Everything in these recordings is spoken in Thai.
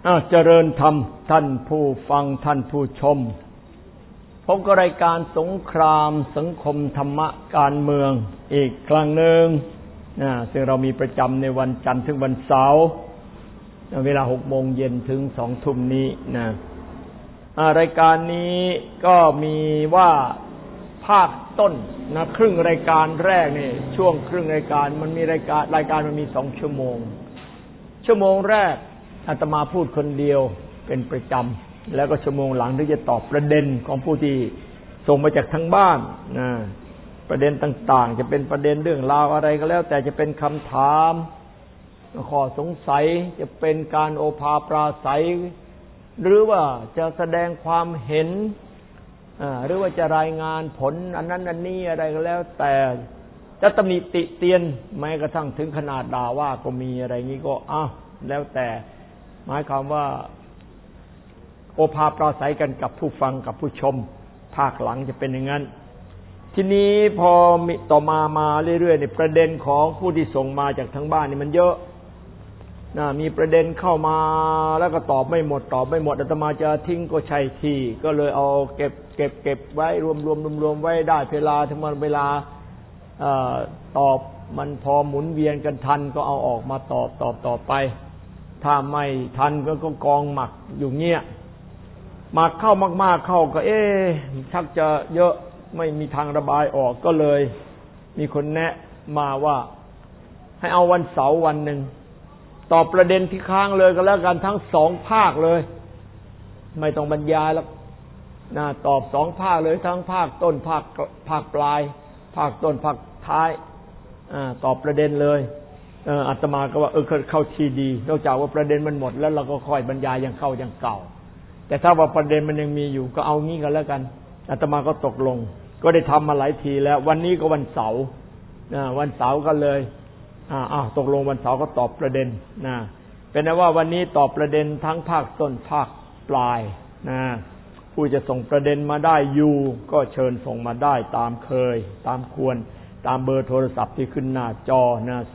เจริญธรรมท่านผู้ฟังท่านผู้ชมพบกับรายการสงครามสังคมธรรมะการเมืองอีกครั้งหนึ่งซึ่งเรามีประจำในวันจันทร์ถึงวันเสาร์เวลา 18:00 นถึง 20:00 นนี้นะรายการนี้ก็มีว่าภาคต้นนะครึ่งรายการแรกนี่ช่วงครึ่งรายการมันมีรายการมันมี2ชั่วโมงแรกอาตมาพูดคนเดียวเป็นประจำแล้วก็ชั่วโมงหลังที่จะตอบประเด็นของผู้ที่ส่งมาจากทางบ้านนะประเด็นต่างๆจะเป็นประเด็นเรื่องราวอะไรก็แล้วแต่จะเป็นคำถามข้อสงสัยจะเป็นการโอภาปราศัยหรือว่าจะแสดงความเห็นหรือว่าจะรายงานผลอันนั้นอันนี้อะไรก็แล้วแต่จะตำหนิติเตียนแม้กระทั่งถึงขนาดด่าว่าก็มีอะไรงี้ก็แล้วแต่หมายความว่าโอภาปราศัยกันกับผู้ฟังกับผู้ชมภาคหลังจะเป็นอย่างนั้นทีนี้พอมีต่อมาเรื่อยๆในประเด็นของผู้ที่ส่งมาจากทางบ้านนี่มันเยอะมีประเด็นเข้ามาแล้วก็ตอบไม่หมดอาตมาจะทิ้งก็ใช่ที่ก็เลยเอาเก็บไว้รวมไว้ได้เวลาถึงเวลาตอบมันพอหมุนเวียนกันทันก็เอาออกมาตอบต่อไปถ้าไม่ทันก็กองหมักอยู่เงี้ยหมักเข้ามากๆเข้าก็ชักจะเยอะไม่มีทางระบายออกก็เลยมีคนแนะมาว่าให้เอาวันเสาร์วันหนึ่งตอบประเด็นที่ค้างเลยก็แล้วกันทั้ง2ภาคเลยไม่ต้องบรรยายแล้วตอบ2ภาคเลยทั้งภาคต้นภาคปลายภาคต้นภาคท้ายตอบประเด็นเลยอาตมาก็ว่าเข้าทีดีนอกจากว่าประเด็นมันหมดแล้วเราก็ค่อยบรรยายอย่างเข้าอย่างเก่าแต่ถ้าว่าประเด็นมันยังมีอยู่ก็เอางี้กันแล้วกันอาตมาก็ตกลงก็ได้ทำมาหลายทีแล้ววันนี้ก็วันเสาร์วันเสาร์ก็เลยตกลงวันเสาร์ก็ตอบประเด็นเป็นนะว่าวันนี้ตอบประเด็นทั้งภาคต้นภาคปลายผู้จะส่งประเด็นมาได้อยู่ก็เชิญส่งมาได้ตามเคยตามควรตามเบอร์โทรศัพท์ที่ขึ้นหน้าจอ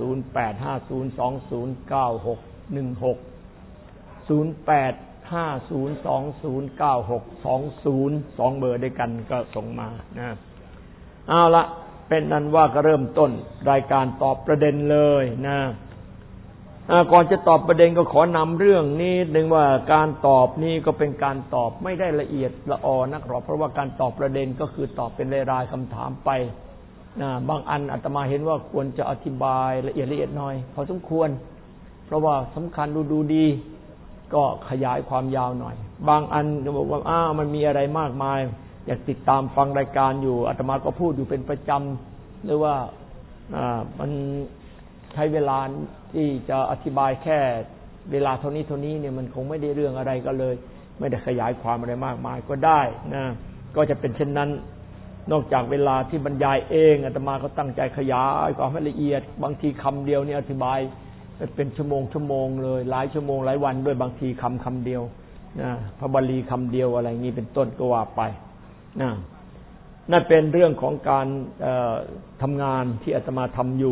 0850209620 2เบอร์ด้วยกันก็ส่งมาเอาละเป็นนั้นว่าก็เริ่มต้นรายการตอบประเด็นเลยก่อนจะตอบประเด็นก็ขอนำเรื่องนี้นึงว่าการตอบนี้ก็เป็นการตอบไม่ได้ละเอียดละออนักหรอกเพราะว่าการตอบประเด็นก็คือตอบเป็นรายๆคำถามไปบางอันอาตมาเห็นว่าควรจะอธิบายละเอียดหน่อยพอสมควรเพราะว่าสำคัญดูดีก็ขยายความยาวหน่อยบางอันก็บอกว่ามันมีอะไรมากมายอยากติดตามฟังรายการอยู่อาตมาก็พูดอยู่เป็นประจำหรือว่ามันใช้เวลาที่จะอธิบายแค่เวลาเท่านี้เนี่ยมันคงไม่ได้เรื่องอะไรก็เลยไม่ได้ขยายความอะไรมากมายก็ได้ก็จะเป็นเช่นนั้นนอกจากเวลาที่บรรยายเองอาตมาก็ตั้งใจขยายความให้ละเอียดบางทีคำเดียวนี่อธิบายเป็นชั่วโมงเลยหลายชั่วโมงหลายวันด้วยบางทีคำเดียวพระบาลีคำเดียวอะไรอย่างนี้เป็นต้นก็ว่าไปนั่นเป็นเรื่องของการทำงานที่อาตมาทำอยู่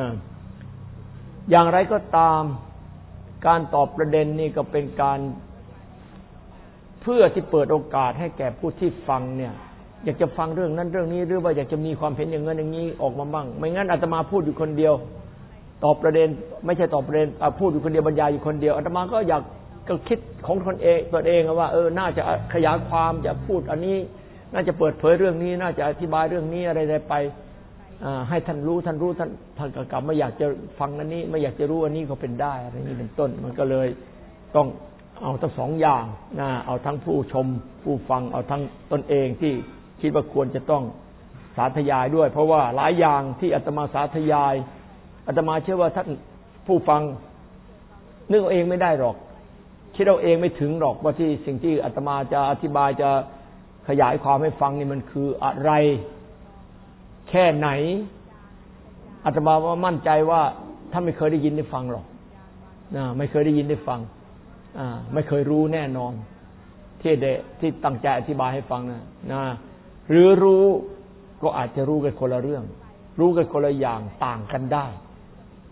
อย่างไรก็ตามการตอบประเด็นนี่ก็เป็นการเพื่อที่เปิดโอกาสให้แก่ผู้ที่ฟังเนี่ยอยากจะฟังเรื่องนั้นเรื่องนี้หรือว่าอยากจะมีความเห็นอย่างนั้นอย่างนี้ออกมาบ้างไม่งั้นอาตมาพูดอยู่คนเดียวตอบประเด็นไม่ใช่ตอบประเด็นพูดอยู่คนเดียวบรรยายอยู่คนเดียวอาตมาก็อยากก็คิดของตนเองว่าน่าจะขยายความจะพูดอันนี้น่าจะเปิดเผยเรื่องนี้น่าจะอธิบายเรื่องนี้อะไรไปให้ท่านรู้ท่านกลับไม่อยากจะฟังอันนี้ไม่อยากจะรู้อันนี้ก็เป็นได้อะไรนี้เป็นต้นมันก็เลยต้องเอาทั้งสองอย่างเอาทั้งผู้ชมผู้ฟังเอาทั้งตนเองที่คิดว่าควรจะต้องสาธยายด้วยเพราะว่าหลายอย่างที่อาตมาสาธยายอาตมาเชื่อว่าท่านผู้ฟังนึกเอาเองไม่ได้หรอกคิดเอาเองไม่ถึงหรอกว่าที่สิ่งที่อาตมาจะอธิบายจะขยายความให้ฟังนี่มันคืออะไรแค่ไหนอาตมาว่ามั่นใจว่าถ้าไม่เคยได้ยินได้ฟังหรอกไม่เคยได้ยินได้ฟังไม่เคยรู้แน่นอนที่ตั้งใจอธิบายให้ฟังนะหรือรู้ก็อาจจะรู้กันคนละเรื่องรู้กันคนละอย่างต่างกันได้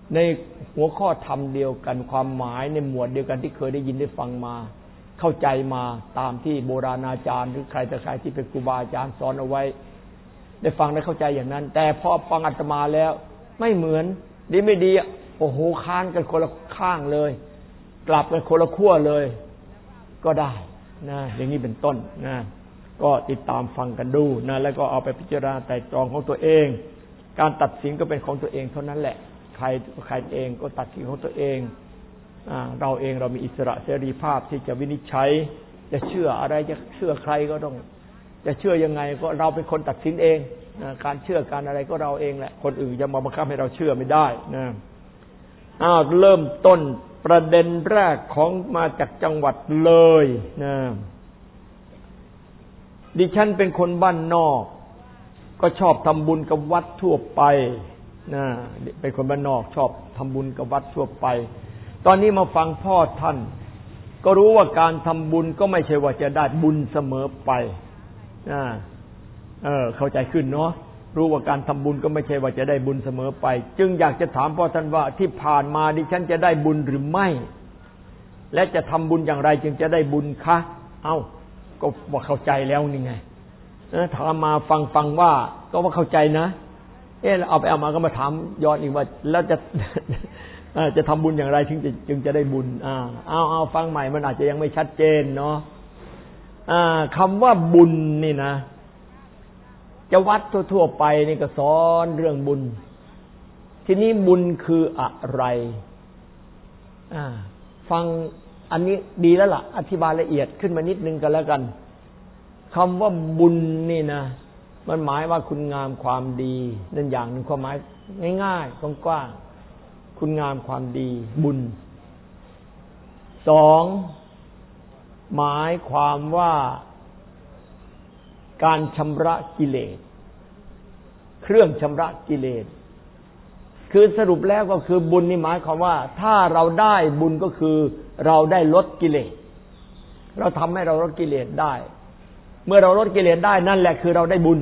ในหัวข้อธรรมเดียวกันความหมายในหมวดเดียวกันที่เคยได้ยินได้ฟังมาเข้าใจมาตามที่โบราณอาจารย์หรือใครแต่ใครที่เป็นครูบาอาจารย์สอนเอาไว้ได้ฟังได้เข้าใจอย่างนั้นแต่พอฟังอาตมาแล้วไม่เหมือนดีไม่ดีโอ้โหค้านกันคนละข้างเลยกลับกันคนละขั้วเลยก็ได้นะอย่างนี้เป็นต้นนะก็ติดตามฟังกันดูนะแล้วก็เอาไปพิจารณาไตร่ตรองของตัวเองการตัดสินก็เป็นของตัวเองเท่านั้นแหละใครเองก็ตัดสินของตัวเองเราเองเรามีอิสระเสรีภาพที่จะวินิจฉัยจะเชื่ออะไรจะเชื่อใครก็ต้องจะเชื่อยังไงก็เราเป็นคนตัดสินเองการเชื่อการอะไรก็เราเองแหละคนอื่นจะมาบังคับให้เราเชื่อไม่ได้นะเริ่มต้นประเด็นแรกของมาจากจังหวัดเลยนะดิฉันเป็นคนบ้านนอกก็ชอบทำบุญกับวัดทั่วไปนะเป็นคนบ้านนอกชอบทำบุญกับวัดทั่วไปตอนนี้มาฟังพ่อท่านก็รู้ว่าการทำบุญก็ไม่ใช่ว่าจะได้บุญเสมอไปเข้าใจขึ้นเนาะรู้ว่าการทำบุญก็ไม่ใช่ว่าจะได้บุญเสมอไปจึงอยากจะถามพ่อท่านว่าที่ผ่านมาดิฉันจะได้บุญหรือไม่และจะทำบุญอย่างไรจึงจะได้บุญคะก็ว่าเข้าใจแล้วนี่ไงถามมาฟังว่าก็ว่าเข้าใจนะเอาไปเอามาก็มาถามย้อนอีกว่าแล้วจะทำบุญอย่างไรจึงจะได้บุญเอาฟังใหม่มันอาจจะยังไม่ชัดเจนเนาะคำว่าบุญนี่นะจะวัดทั่วๆไปนี่ก็สอนเรื่องบุญทีนี้บุญคืออะไรฟังอันนี้ดีแล้วล่ะอธิบายละเอียดขึ้นมานิดนึงกันแล้วกันคำว่าบุญนี่นะมันหมายว่าคุณงามความดีนั่นอย่างหนึ่งความหมายง่ายๆกว้างๆคุณงามความดีบุญสองหมายความว่าการชำระกิเลสเครื่องชำระกิเลสคือสรุปแล้วก็คือบุญนี่หมายความว่าถ้าเราได้บุญก็คือเราได้ลดกิเลสเราทำให้เราลดกิเลสได้เมื่อเราลดกิเลสได้นั่นแหละคือเราได้บุญ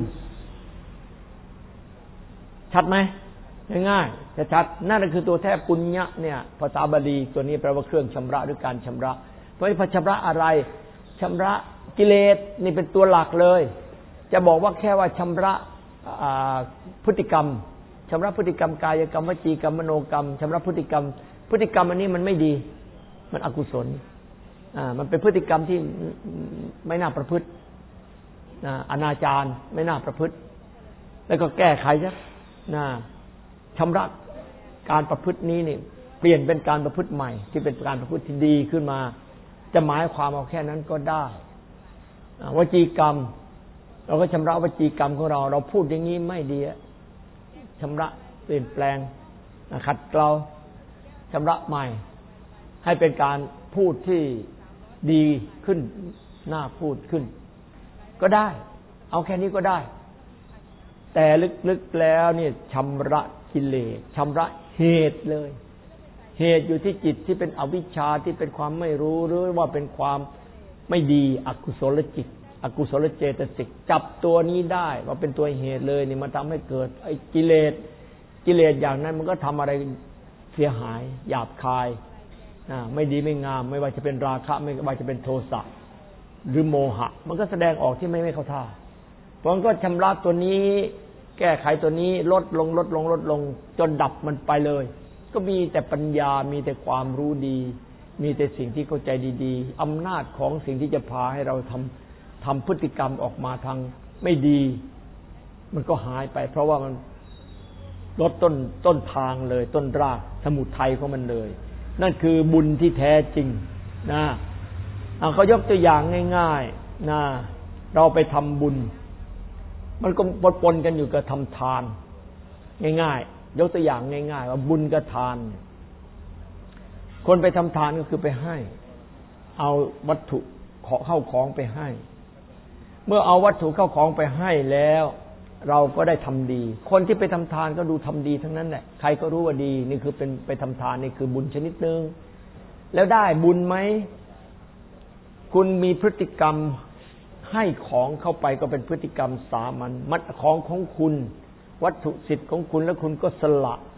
ชัดไหมง่ายๆชัดนั่นคือตัวแท้ปุญญะเนี่ยภาษาบาลีตัวนี้แปลว่าเครื่องชำระหรือการชำระเพราะชำระอะไรชำระกิเลสนี่เป็นตัวหลักเลยจะบอกว่าแค่ว่าชำระพฤติกรรมชำระพฤติกรรมกายกรรมวจีกรรมมโนกรรมชำระพฤติกรรมอันนี้มันไม่ดีมันอกุศลมันเป็นพฤติกรรมที่ไม่น่าประพฤติอนาจารไม่น่าประพฤติแล้วก็แก้ไขซะชำระการประพฤตินี้นี่เปลี่ยนเป็นการประพฤติใหม่ที่เป็นการประพฤติที่ดีขึ้นมาจะหมายความเอาแค่นั้นก็ได้วจีกรรมเราก็ชำระวจีกรรมของเราพูดอย่างนี้ไม่ดีชำระเปลี่ยนแปลงขัดเกลาชำระใหม่ให้เป็นการพูดที่ดีขึ้นน่าพูดขึ้นก็ได้เอาแค่นี้ก็ได้แต่ลึกๆแล้วนี่ชำระกิเลสชำระเหตุเลยเหตุอยู่ที่จิตที่เป็นอวิชชาที่เป็นความไม่รู้หรือว่าเป็นความไม่ดีอกุศลจิตอกุศลเจตสิกจับตัวนี้ได้ว่าเป็นตัวเหตุเลยนี่มันทำให้เกิดไอ้กิเลสอย่างนั้นมันก็ทำอะไรเสียหายหยาบคายไม่ดีไม่งามไม่ว่าจะเป็นราคะไม่ว่าจะเป็นโทสะหรือโมหะมันก็แสดงออกที่ไม่เข้าท่าเพราะงั้นก็ชำระตัวนี้แก้ไขตัวนี้ลดลงจนดับมันไปเลยก็มีแต่ปัญญามีแต่ความรู้ดีมีแต่สิ่งที่เข้าใจดีๆอำนาจของสิ่งที่จะพาให้เราทำพฤติกรรมออกมาทางไม่ดีมันก็หายไปเพราะว่ามันลดต้นทางเลยต้นรากสมุทัยของมันเลยนั่นคือบุญที่แท้จริงเขายกตัวอย่างง่ายๆเราไปทำบุญมันก็ปนกันอยู่กับทำทานง่ายๆยกตัวอย่างง่ายๆว่าบุญกับทานคนไปทำทานก็คือไปให้เอาวัตถุเข้าของไปให้เมื่อเอาวัตถุเข้าของไปให้แล้วเราก็ได้ทำดีคนที่ไปทำทานก็ดูทำดีทั้งนั้นแหละใครก็รู้ว่าดีนี่คือเป็นไปทำทานนี่คือบุญชนิดนึงแล้วได้บุญไหมคุณมีพฤติกรรมให้ของเข้าไปก็เป็นพฤติกรรมสามัญมัดของคุณวัตถุสิทธิ์ของคุณแล้วคุณก็ส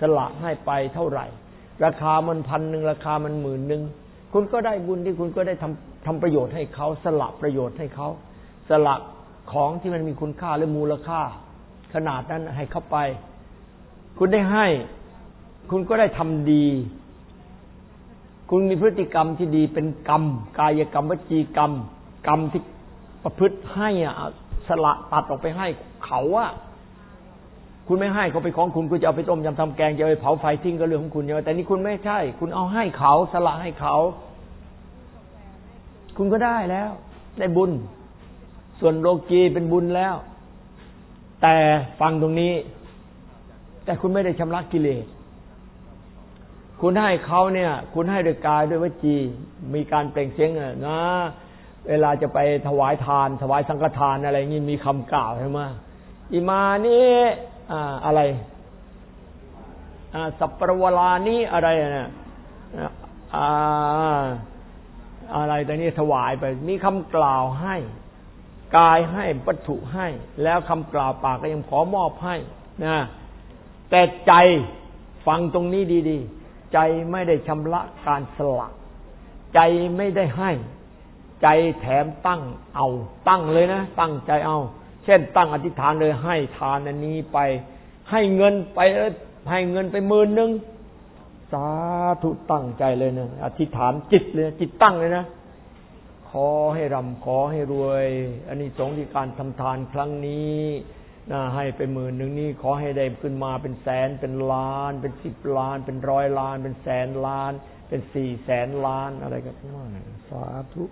ละให้ไปเท่าไหร่ราคามัน1,000ราคามัน10,000คุณก็ได้บุญที่คุณก็ได้ทำประโยชน์ให้เขาสละประโยชน์ให้เขาสละของที่มันมีคุณค่าหรือมูลค่าขนาดนั้นให้เขาไปคุณได้ให้คุณก็ได้ทำดีคุณมีพฤติกรรมที่ดีเป็นกรรมกายกรรมวจีกรรมกรรมที่ประพฤติให้สละตัดออกไปให้เขาคุณไม่ให้เขาไปของคุณจะเอาไปต้มยำทำแกงจะเอาไปเผาไฟทิ้งก็เรื่องของคุณแต่นี่คุณไม่ใช่คุณเอาให้เขาสละให้เขาคุณก็ได้แล้วได้บุญส่วนโลกีเป็นบุญแล้วแต่ฟังตรงนี้แต่คุณไม่ได้ชำระกิเลสคุณให้เขาเนี่ยคุณให้ด้วยกายด้วยวจีมีการเปล่งเสียงนะเวลาจะไปถวายทานถวายสังฆทานอะไรงี้มีคำกล่าวใช่ไหมอิมานี้อะไรสัพพะวลานี้อะไรเนี่ยอะไรแต่นี่ถวายไปมีคำกล่าวให้กายให้วัตถุให้แล้วคำกล่าวปากก็ยังขอมอบให้นะแต่ใจฟังตรงนี้ดีๆใจไม่ได้ชำระการสละใจไม่ได้ให้ใจแถมตั้งเลยนะตั้งใจเอาเช่นตั้งอธิษฐานเลยให้ทานอันนี้ไปให้เงินไปให้เงินไป10,000สาธุตั้งใจเลยนะอธิษฐานจิตเลยจิตตั้งเลยนะขอให้ร่ำขอให้รวยอานิสงส์ที่การทำทานครั้งนี้นะให้ไป10,000นี่ขอให้ได้ขึ้นมาเป็นแสนเป็นล้านเป็น10 ล้านเป็น100 ล้านเป็นแสนล้านเป็น400,000 ล้านอะไรก็ว่าสาธุ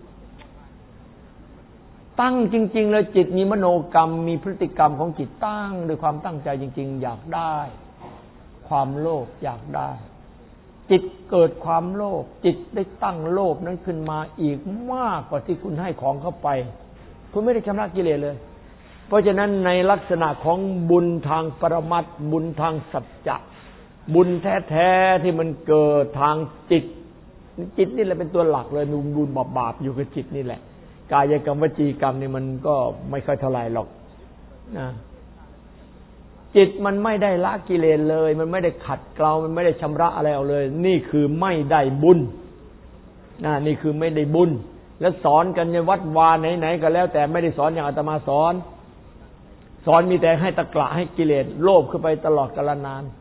ตั้งจริงๆเลยจิตมีมโนกรรมมีพฤติกรรมของจิตตั้งด้วยความตั้งใจจริงๆอยากได้ความโลภอยากได้จิตเกิดความโลภจิตได้ตั้งโลภนั้นขึ้นมาอีกมากกว่าที่คุณให้ของเข้าไปคุณไม่ได้ชำระกิเลสเลยเพราะฉะนั้นในลักษณะของบุญทางปรมัตถ์บุญทางสัจจะบุญแท้ๆที่มันเกิดทางจิตนี่แหละเป็นตัวหลักเลยบุญบาปอยู่กับจิตนี่แหละกายกรรมวจีกรรมนี่มันก็ไม่ค่อยเท่าไหร่หรอกนะจิตมันไม่ได้ละกิเลสเลยมันไม่ได้ขัดเกลามันไม่ได้ชำระอะไรเอาเลยนี่คือไม่ได้บุญนี่คือไม่ได้บุญแล้วสอนกันในวัดวาไหนๆก็แล้วแต่ไม่ได้สอนอย่างอาตมาสอนมีแต่ให้ตะกละให้กิเลสโลภขึ้นไปตลอดกาลนาน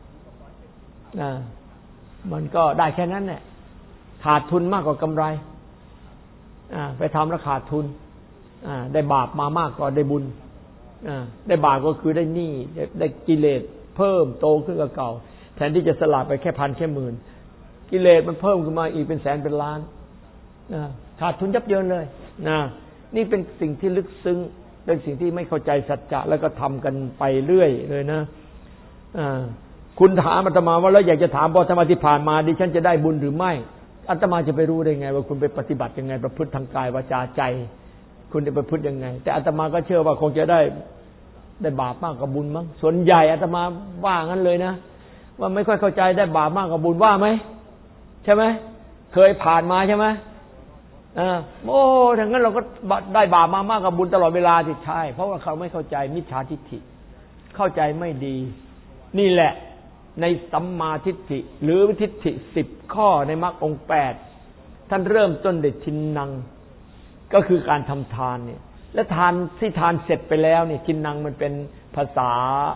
มันก็ได้แค่นั้นแหละขาดทุนมากกว่ากำไรไปทำแล้วขาดทุนได้บาปมามากกว่าได้บุญได้บาปก็คือได้หนี้ได้กิเลสเพิ่มโตขึ้นกว่าเก่าแทนที่จะสละไปแค่1,000แค่10,000กิเลสมันเพิ่มขึ้นมาอีกเป็นแสนเป็นล้านขาดทุนยับเยินเลยนี่เป็นสิ่งที่ลึกซึ้งเป็นสิ่งที่ไม่เข้าใจสัจจะแล้วก็ทำกันไปเรื่อยเลยนะคุณถามอาตมาว่าแล้วอยากจะถามพอธรรมะที่ผ่านมาดิฉันจะได้บุญหรือไม่อาตมาจะไปรู้ได้ไงว่าคุณไปปฏิบัติยังไงประพฤติทางกายวาจาใจคุณจะประพฤติยังไงแต่อาตมาก็เชื่อว่าคงจะได้บาปมากกว่าบุญมั้งส่วนใหญ่อาตมาว่างั้นเลยนะว่าไม่ค่อยเข้าใจได้บาปมากกว่าบุญว่าไหมใช่ไหมเคยผ่านมาใช่ไหมโอ้ถ้างั้นเราก็ได้บาปมามากกว่าบุญตลอดเวลาที่ใช่เพราะว่าเขาไม่เข้าใจมิจฉาทิฏฐิเข้าใจไม่ดีนี่แหละในสัมมาทิฏฐิหรือทิฏฐิ10 ข้อในมรรคองค์ 8ท่านเริ่มต้นด้วยทินนังก็คือการทำทานเนี่ยและทานที่ทานเสร็จไปแล้วเนี่ยทินนังมันเป็นภาษา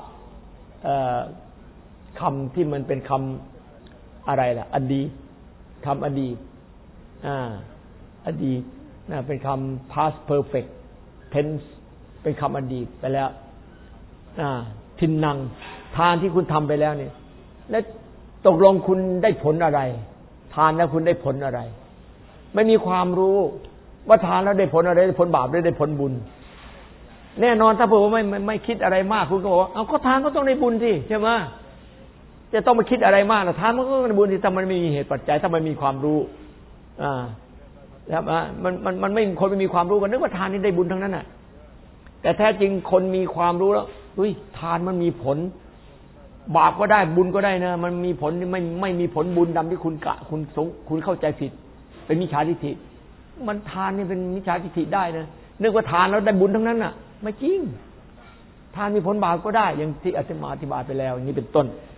คำที่มันเป็นคำอะไรล่ะอดีตคำอดีตอดีตเป็นคำ past perfect tense เป็นคำอดีตไปแล้วทินนังทานที่คุณทำไปแล้วเนี่ยแล้วตกลงคุณได้ผลอะไรทานแล้วคุณได้ผลอะไรไม่มีความรู้ว่าทานแล้วได้ผลอะไรได้ผลบาปได้ผลบุญแน่นอนถ้าเผื่อว่าไม่คิดอะไรมากคุณก็บอกว่าเอาก็ทานก็ต้องได้บุญสิใช่ไหมจะต้องมาคิดอะไรมากล่ะทานมันก็ได้บุญสิถ้ามันไม่มีเหตุปัจจัยถ้ามันมีความรู้แล้วมันไม่คนไม่มีความรู้กันนึกว่าทานนี่ได้บุญทั้งนั้นน่ะแต่แท้จริงคนมีความรู้แล้วทานมันมีผลบาปก็ได้บุญก็ได้นะมันมีผลไม่มีผลบุญดำที่คุณเข้าใจผิดเป็นมิจฉาทิฏฐิมันทานนี่เป็นมิจฉาทิฏฐิได้นะนึกว่าทานแล้วได้บุญทั้งนั้นน่ะไม่จริงทานมีผลบาปก็ได้อย่างที่อาตมาอธิบายไปแล้วอย่างนี้เป็นต้น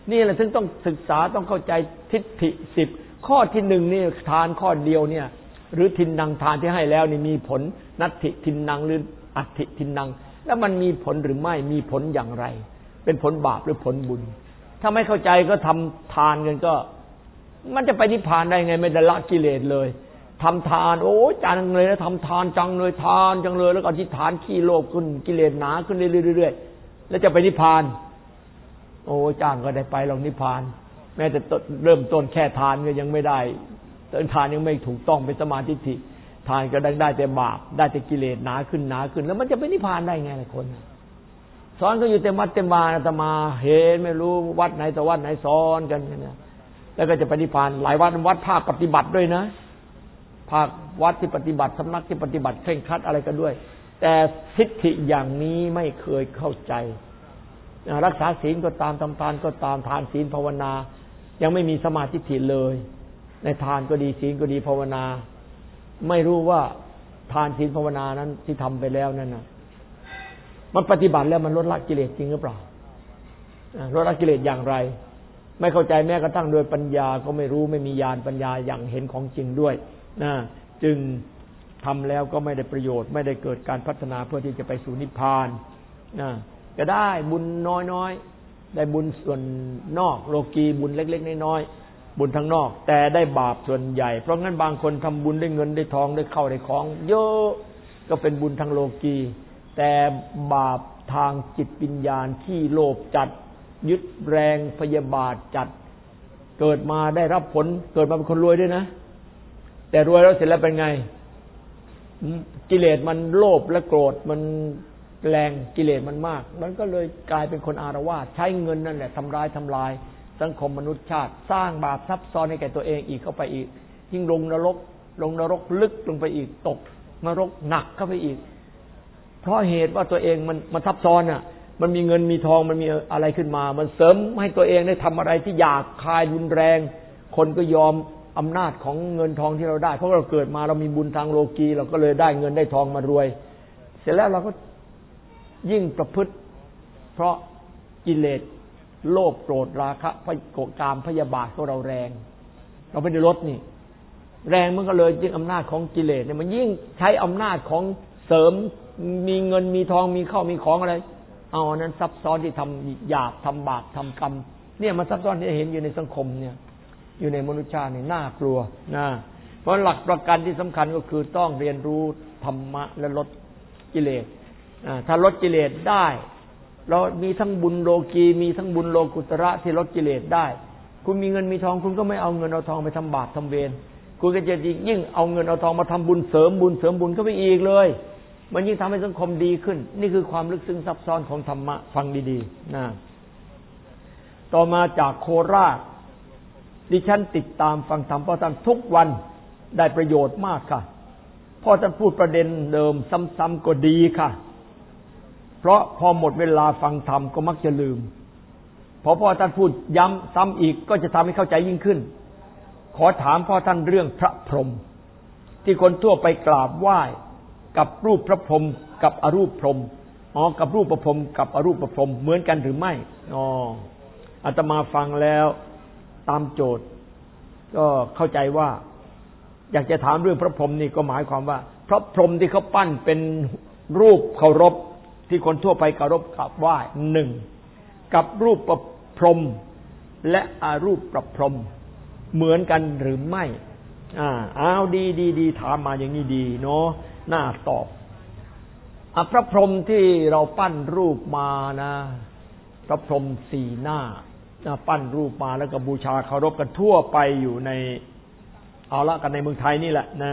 นี่แหละถึงต้องศึกษาต้องเข้าใจทิฏฐิ10ข้อที่1นี่ทานข้อเดียวเนี่ยหรือทินนังทานที่ให้แล้วนี่มีผลนัตถิทินนังหรืออัตถิทินนังแล้วมันมีผลหรือไม่มีผลอย่างไรเป็นผลบาปหรือผลบุญถ้าไม่เข้าใจก็ทำทานกันก็มันจะไปนิพพานได้ไงไม่ได้ละกิเลสเลยทำทานโอ้จังเลยนะทำทานจังเลยทานจังเลยแล้วก็อธิษฐานขี้โลภขึ้นกิเลสหนาขึ้นเรื่อยๆแล้วจะไปนิพพานโอ้จ้างก็ได้ไปหรอกนิพพานแม้แต่เริ่มต้นแค่ทานก็ยังไม่ได้ทานยังไม่ถูกต้องเป็นสมาธิทานก็ได้แต่บาปได้แต่กิเลสหนาขึ้นแล้วมันจะไปนิพพานได้ไงล่ะคนสอนก็อยู่แต่มัดแต่มาอาตมาเห็นไม่รู้วัดไหนแต่วัดไหนสอนกันเนี่ยแล้วก็จะไปนิพพานหลายวัดภาคปฏิบัติด้วยนะภาควัดที่ปฏิบัติสำนักที่ปฏิบัติเคร่งครัดอะไรกันด้วยแต่ทิฏฐิอย่างนี้ไม่เคยเข้าใจรักษาศีลก็ตามทำทานก็ตามทานศีลภาวนายังไม่มีสมาธิเลยในทานก็ดีศีลก็ดีภาวนาไม่รู้ว่าทานศีลภาวนานั้นที่ทำไปแล้วนั่นน่ะมันปฏิบัติแล้วมันลดละกิเลสจริงหรือเปล่าลดละกิเลสอย่างไรไม่เข้าใจแม้กระทั่งโดยปัญญาก็ไม่รู้ไม่มีญาณปัญญาอย่างเห็นของจริงด้วยนะจึงทำแล้วก็ไม่ได้ประโยชน์ไม่ได้เกิดการพัฒนาเพื่อที่จะไปสู่นิพพานนะก็ได้บุญน้อยๆได้บุญส่วนนอกโลกีบุญเล็กๆน้อยๆบุญทางนอกแต่ได้บาปส่วนใหญ่เพราะงั้นบางคนทำบุญได้เงินได้ทองได้เข้าได้ของเยอะก็เป็นบุญทางโลกีแต่บาปทางจิตวิญญาณที่โลภจัดยึดแรงพยาบาทจัดเกิดมาได้รับผลเกิดมาเป็นคนรวยด้วยนะแต่รวยแล้วเสร็จแล้วเป็นไงกิเลสมันโลภและโกรธมันแรงกิเลสมันมากมันก็เลยกลายเป็นคนอารวาสใช้เงินนั่นแหละทำลายสังคมมนุษยชาติสร้างบาปซับซ้อนให้แก่ตัวเองอีกเข้าไปอีกยิ่งลงนรกลึกลงไปอีกตกนรกหนักเข้าไปอีกเพราะเหตุว่าตัวเองมันซับซ้อนอ่ะมันมีเงินมีทองมันมีอะไรขึ้นมามันเสริมให้ตัวเองได้ทำอะไรที่หยาบคายรุนแรงคนก็ยอมอำนาจของเงินทองที่เราได้เพราะเราเกิดมาเรามีบุญทางโลกีเราก็เลยได้เงินได้ทองมารวยเสร็จแล้วเราก็ยิ่งประพฤติเพราะกิเลสโลภโกรธราคะกามพยาบาทของเราแรงเราไม่ได้ลดนี่แรงมันก็เลยยิ่งอำนาจของกิเลสเนี่ยมันยิ่งใช้อำนาจของเสริมมีเงินมีทองมีข้าวมีของอะไรเอาอันนั้นซับซ้อนที่ทำหยาบทำบาปทำกรรมเนี่ยมันซับซ้อนที่เห็นอยู่ในสังคมเนี่ยอยู่ในมนุษยชาตินี่น่ากลัวนะเพราะหลักประกันที่สำคัญก็คือต้องเรียนรู้ธรรมะและลดกิเลสถ้าลดกิเลสได้เรามีทั้งบุญโลกีมีทั้งบุญโลกุตระที่ลดกิเลสได้คุณมีเงินมีทองคุณก็ไม่เอาเงินเอาทองไปทำบาปทำเวรคุณก็จะยิ่งเอาเงินเอาทองมาทำบุญเสริมบุญเข้าไปอีกเลยมันยิ่งทำให้สังคมดีขึ้นนี่คือความลึกซึ้งซับซ้อนของธรรมะฟังดีๆนะต่อมาจากโคราชดิฉันติดตามฟังธรรมพ่อท่านทุกวันได้ประโยชน์มากค่ะพ่อท่านพูดประเด็นเดิมซ้ำๆก็ดีค่ะเพราะพอหมดเวลาฟังธรรมก็มักจะลืมพอพ่อท่านพูดย้ำซ้ำอีกก็จะทำให้เข้าใจยิ่งขึ้นขอถามพ่อท่านเรื่องพระพรหมที่คนทั่วไปกราบไหว้กับรูปพระพรหมกับอรูปพรหมกับรูปพระพรหมกับอรูปพระพรหมเหมือนกันหรือไม่อาตมาฟังแล้วตามโจทย์ก็เข้าใจว่าอยากจะถามเรื่องพระพรหมนี่ก็หมายความว่าพระพรหมที่เขาปั้นเป็นรูปเคารพที่คนทั่วไปเคารพกราบไหว้หนึ่งกับรูปประพรหมและอรูปประพรหมเหมือนกันหรือไม่เอาดีถามมาอย่างนี้ดีเนาะน่าตอบพระพรหมที่เราปั้นรูปมานะพระพรหมสี่หน้าปั้นรูปมาแล้วก็บูชาเคารพกันทั่วไปอยู่ในเอาละกันในเมืองไทยนี่แหละนะ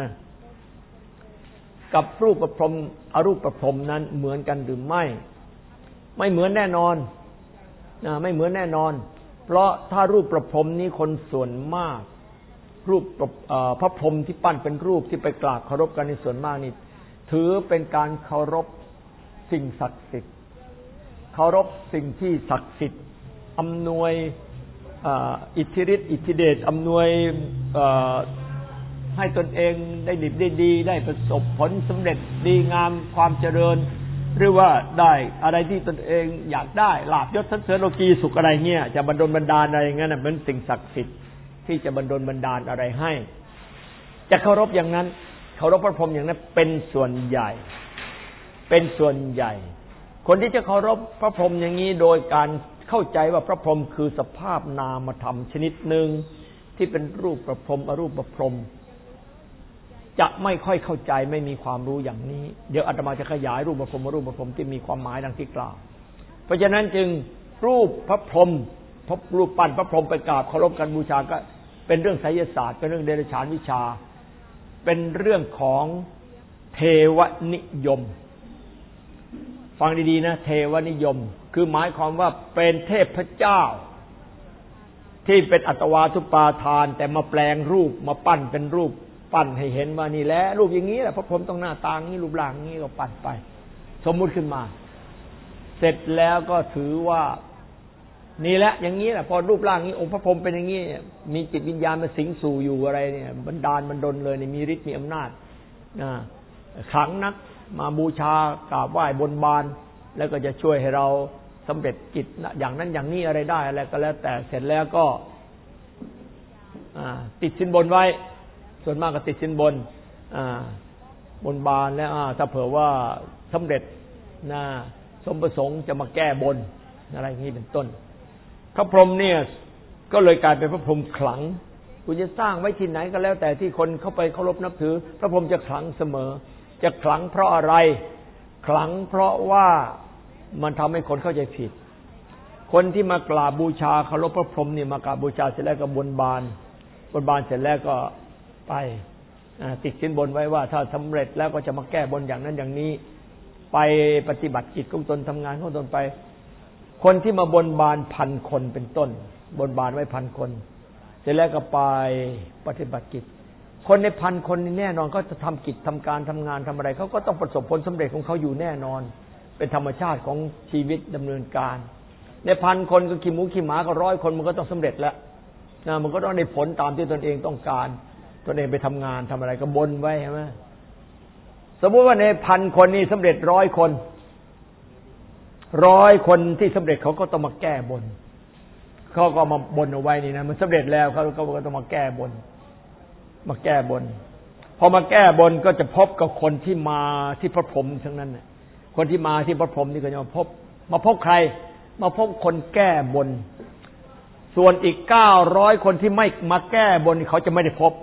กับรูปประพรหมอรูปประพรหมนั้นเหมือนกันหรือไม่เหมือนแน่นอนไม่เหมือนแน่นอนเพราะถ้ารูปประพรหมนี้คนส่วนมากรูปพระพรหมที่ปั้นเป็นรูปที่ไปกราบเคารพกันในส่วนมากนี่ถือเป็นการเคารพสิ่งศักดิ์สิทธิ์เคารพสิ่งที่ศักดิ์สิทธิ์อำนวยอิทธิฤทธิ์อิทธิเดชอำนวยให้ตนเองได้ดีได้ประสบผลสำเร็จดีงามความเจริญหรือว่าได้อะไรที่ตนเองอยากได้ลาภยศสรรเสริญโลกีสุขอะไรเงี้ยจะบันดลบันดาลอะไรอย่างนั้นเป็นสิ่งศักดิ์สิทธิ์ที่จะบันดลบันดาลอะไรให้จะเคารพอย่างนั้นเคารพพระพรหมอย่างนั้นเป็นส่วนใหญ่เป็นส่วนใหญ่คนที่จะเคารพพระพรหมอย่างนี้โดยการเข้าใจว่าพระพรหมคือสภาพนามธรรมชนิดหนึ่งที่เป็นรูปประพรหมอรูปประพรหมจะไม่ค่อยเข้าใจไม่มีความรู้อย่างนี้เดี๋ยวอาตมาจะขยายรูปประพรหมอรูปประพรหมที่มีความหมายดังที่กล่าวเพราะฉะนั้นจึงรูปพระพรหมรูปปั้นพระพรหมไปกราบเคารพกันบูชาก็เป็นเรื่องไสยศาสตร์เป็นเรื่องเดรัจฉานวิชาเป็นเรื่องของเทวนิยมฟังดีๆนะเทวนิยมคือหมายความว่าเป็นเทพเจ้าที่เป็นอัตวาทุปาทานแต่มาแปลงรูปมาปั้นเป็นรูปปั้นให้เห็นว่านี่แหละรูปอย่างนี้แหละพระพรหมต้องหน้าตาอย่างนี้รูปร่างอย่างนี้ก็ปั้นไปสมมุติขึ้นมาเสร็จแล้วก็ถือว่านี่แหละอย่างนี้แหละพอรูปร่างนี้องค์พระพรหมเป็นอย่างนี้มีจิตวิญญาณมาสิงสู่อยู่อะไรเนี่ยบันดาลบันดลเลยนี่มีฤทธิ์มีอำนาจขลังนักมาบูชากราบไหว้บนบานแล้วก็จะช่วยให้เราสำเร็จกิจอย่างนั้นอย่างนี้อะไรได้อะไรก็แล้วแต่เสร็จแล้วก็ติดสินบนไว้ส่วนมากก็ติดสินบนบนบานแล้วถ้าเผื่อว่าสำเร็จสมประสงค์จะมาแก้บนอะไรอย่างนี้เป็นต้นพระพรหมเนี่ยก็เลยกลายเป็นพระพรหมขลังคุณจะสร้างไว้ที่ไหนก็แล้วแต่ที่คนเข้าไปเคารพนับถือพระพรหมจะขลังเสมอจะขลังเพราะอะไรขลังเพราะว่ามันทำให้คนเข้าใจผิดคนที่มากราบบูชาเคารพพระพรหมนี่มากราบบูชาเสร็จแล้วก็บนบานเสร็จแล้วก็ไปติดสินบนไว้ว่าถ้าสำเร็จแล้วก็จะมาแก้บนอย่างนั้นอย่างนี้ไปปฏิบัติกิจของตนทำงานของตนไปคนที่มาบนบานพันคนเป็นต้นบนบานไว้พันคนเสร็จแล้วก็ไปปฏิบัติกิจคนในพันคนนี่แน่นอนก็จะทำกิจทำการทำงานทำอะไรเขาก็ต้องประสบผลสำเร็จของเขาอยู่แน่นอนเป็นธรรมชาติของชีวิตดำเนินการในพันคนก็ขี้หมูขี้หมาก็100 คนมันก็ต้องสำเร็จแล้วมันก็ต้องได้ผลตามที่ตนเองต้องการตนเองไปทำงานทำอะไรก็บนไว้ใช่ไหมสมมุติว่าในพันคนนี้สำเร็จ100 คน100 คนที่สำเร็จเขาก็ต้องมาแก้บนเขาก็มาบนเอาไว้นี่นะมันสำเร็จแล้วเขาก็ต้องมาแก้บนพอมาแก้บนก็จะพบกับคนที่มาที่พระพรหมทั้งนั้นน่ะคนที่มาที่พระพรหมนี่ก็จะมาพบใครมาพบคนแก้บนส่วนอีก900 คนที่ไม่มาแก้บนเขาจะไม่ได้พบ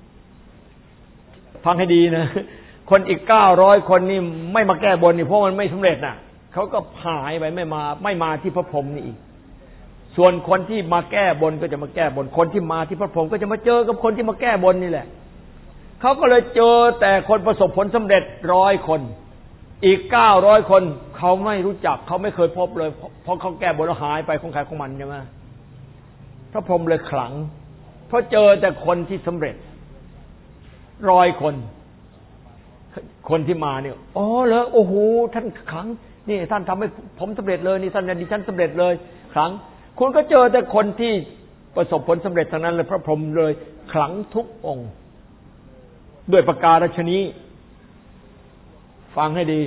ฟังให้ดีนะคนอีก900 คนนี่ไม่มาแก้บนนี่เพราะมันไม่สำเร็จน่ะเขาก็หายไปไม่มาที่พระพรหมนี่อีกส่วนคนที่มาแก้บนก็จะมาแก้บนคนที่มาที่พระพรหมก็จะมาเจอกับคนที่มาแก้บนนี่แหละเขาก็เลยเจอแต่คนประสบผลสำเร็จ100 คนอีก900 คนเขาไม่รู้จักเขาไม่เคยพบเลยเพราะเขาแก้บนแล้วหายไปของใครของมันใช่ไหมพระพรหมเลยขลังเพราะเจอแต่คนที่สำเร็จ100 คนที่มาเนี่ยอ๋อเหรอโอ้โหท่านขลังนี่ท่านทำให้ผมสำเร็จเลยนี่ท่านดิฉันสำเร็จเลยขลังคุณก็เจอแต่คนที่ประสบผลสำเร็จทั้งนั้นเลยพระพรหมเลยขลังทุกองค์ด้วยประการฉะนี้ฟังให้ดี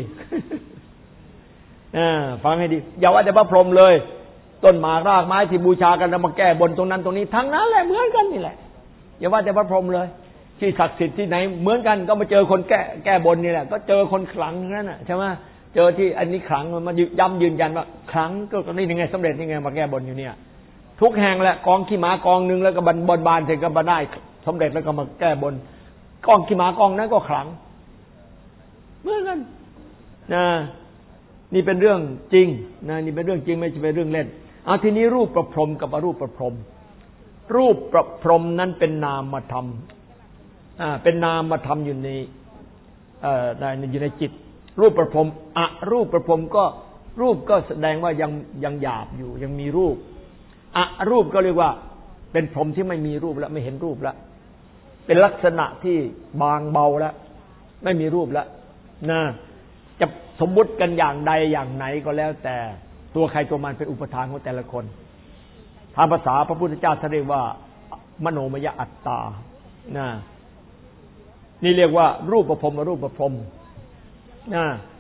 ฟังให้ดีอย่าว่าแต่พระพรหมเลยต้นหมากรากไม้ที่บูชากันแล้วมาแก้บนตรงนั้นตรงนี้ทั้งนั้นแหละเหมือนกันนี่แหละอย่าว่าแต่พระพรหมเลยที่ศักดิ์สิทธิ์ที่ไหนเหมือนกันก็มาเจอคนแก้บนนี่แหละก็เจอคนขลังนั่นน่ะใช่ไหมเจอที่อันนี้ขลังมันย้ำยืนยันว่าขลังก็นี่ยังไงสำเร็จยังไงมาแก้บนอยู่เนี่ยทุกแห่งแหละกองขี้หมากองนึงแล้วก็บนบานเสร็จก็มาได้สำเร็จแล้วก็มาแก้บนกองขี้หมากองนั้นก็ขลังเหมือนกันนี่เป็นเรื่องจริงนี่เป็นเรื่องจริงไม่ใช่เป็นเรื่องเล่นเอาทีนี้รูปประพรหมกับอรูปประพรหมรูปประพรหมนั้นเป็นนามธรรมเป็นนามธรรมอยู่ในอยู่ในจิตรูปประพรหมอรูปประพรหมก็รูปก็แสดงว่ายังหยาบอยู่ยังมีรูปอรูปก็เรียกว่าเป็นพรหมที่ไม่มีรูปแล้วไม่เห็นรูปแล้วเป็นลักษณะที่บางเบาแล้วไม่มีรูปแล้วจะสมมุติกันอย่างใดอย่างไหนก็แล้วแต่ตัวใครตัวมันเป็นอุปทานของแต่ละคนทางภาษาพระพุทธเจ้าท่านเรียกว่ามโนมยอัตตานี่เรียกว่ารูปประพรหมอรูปประพรหม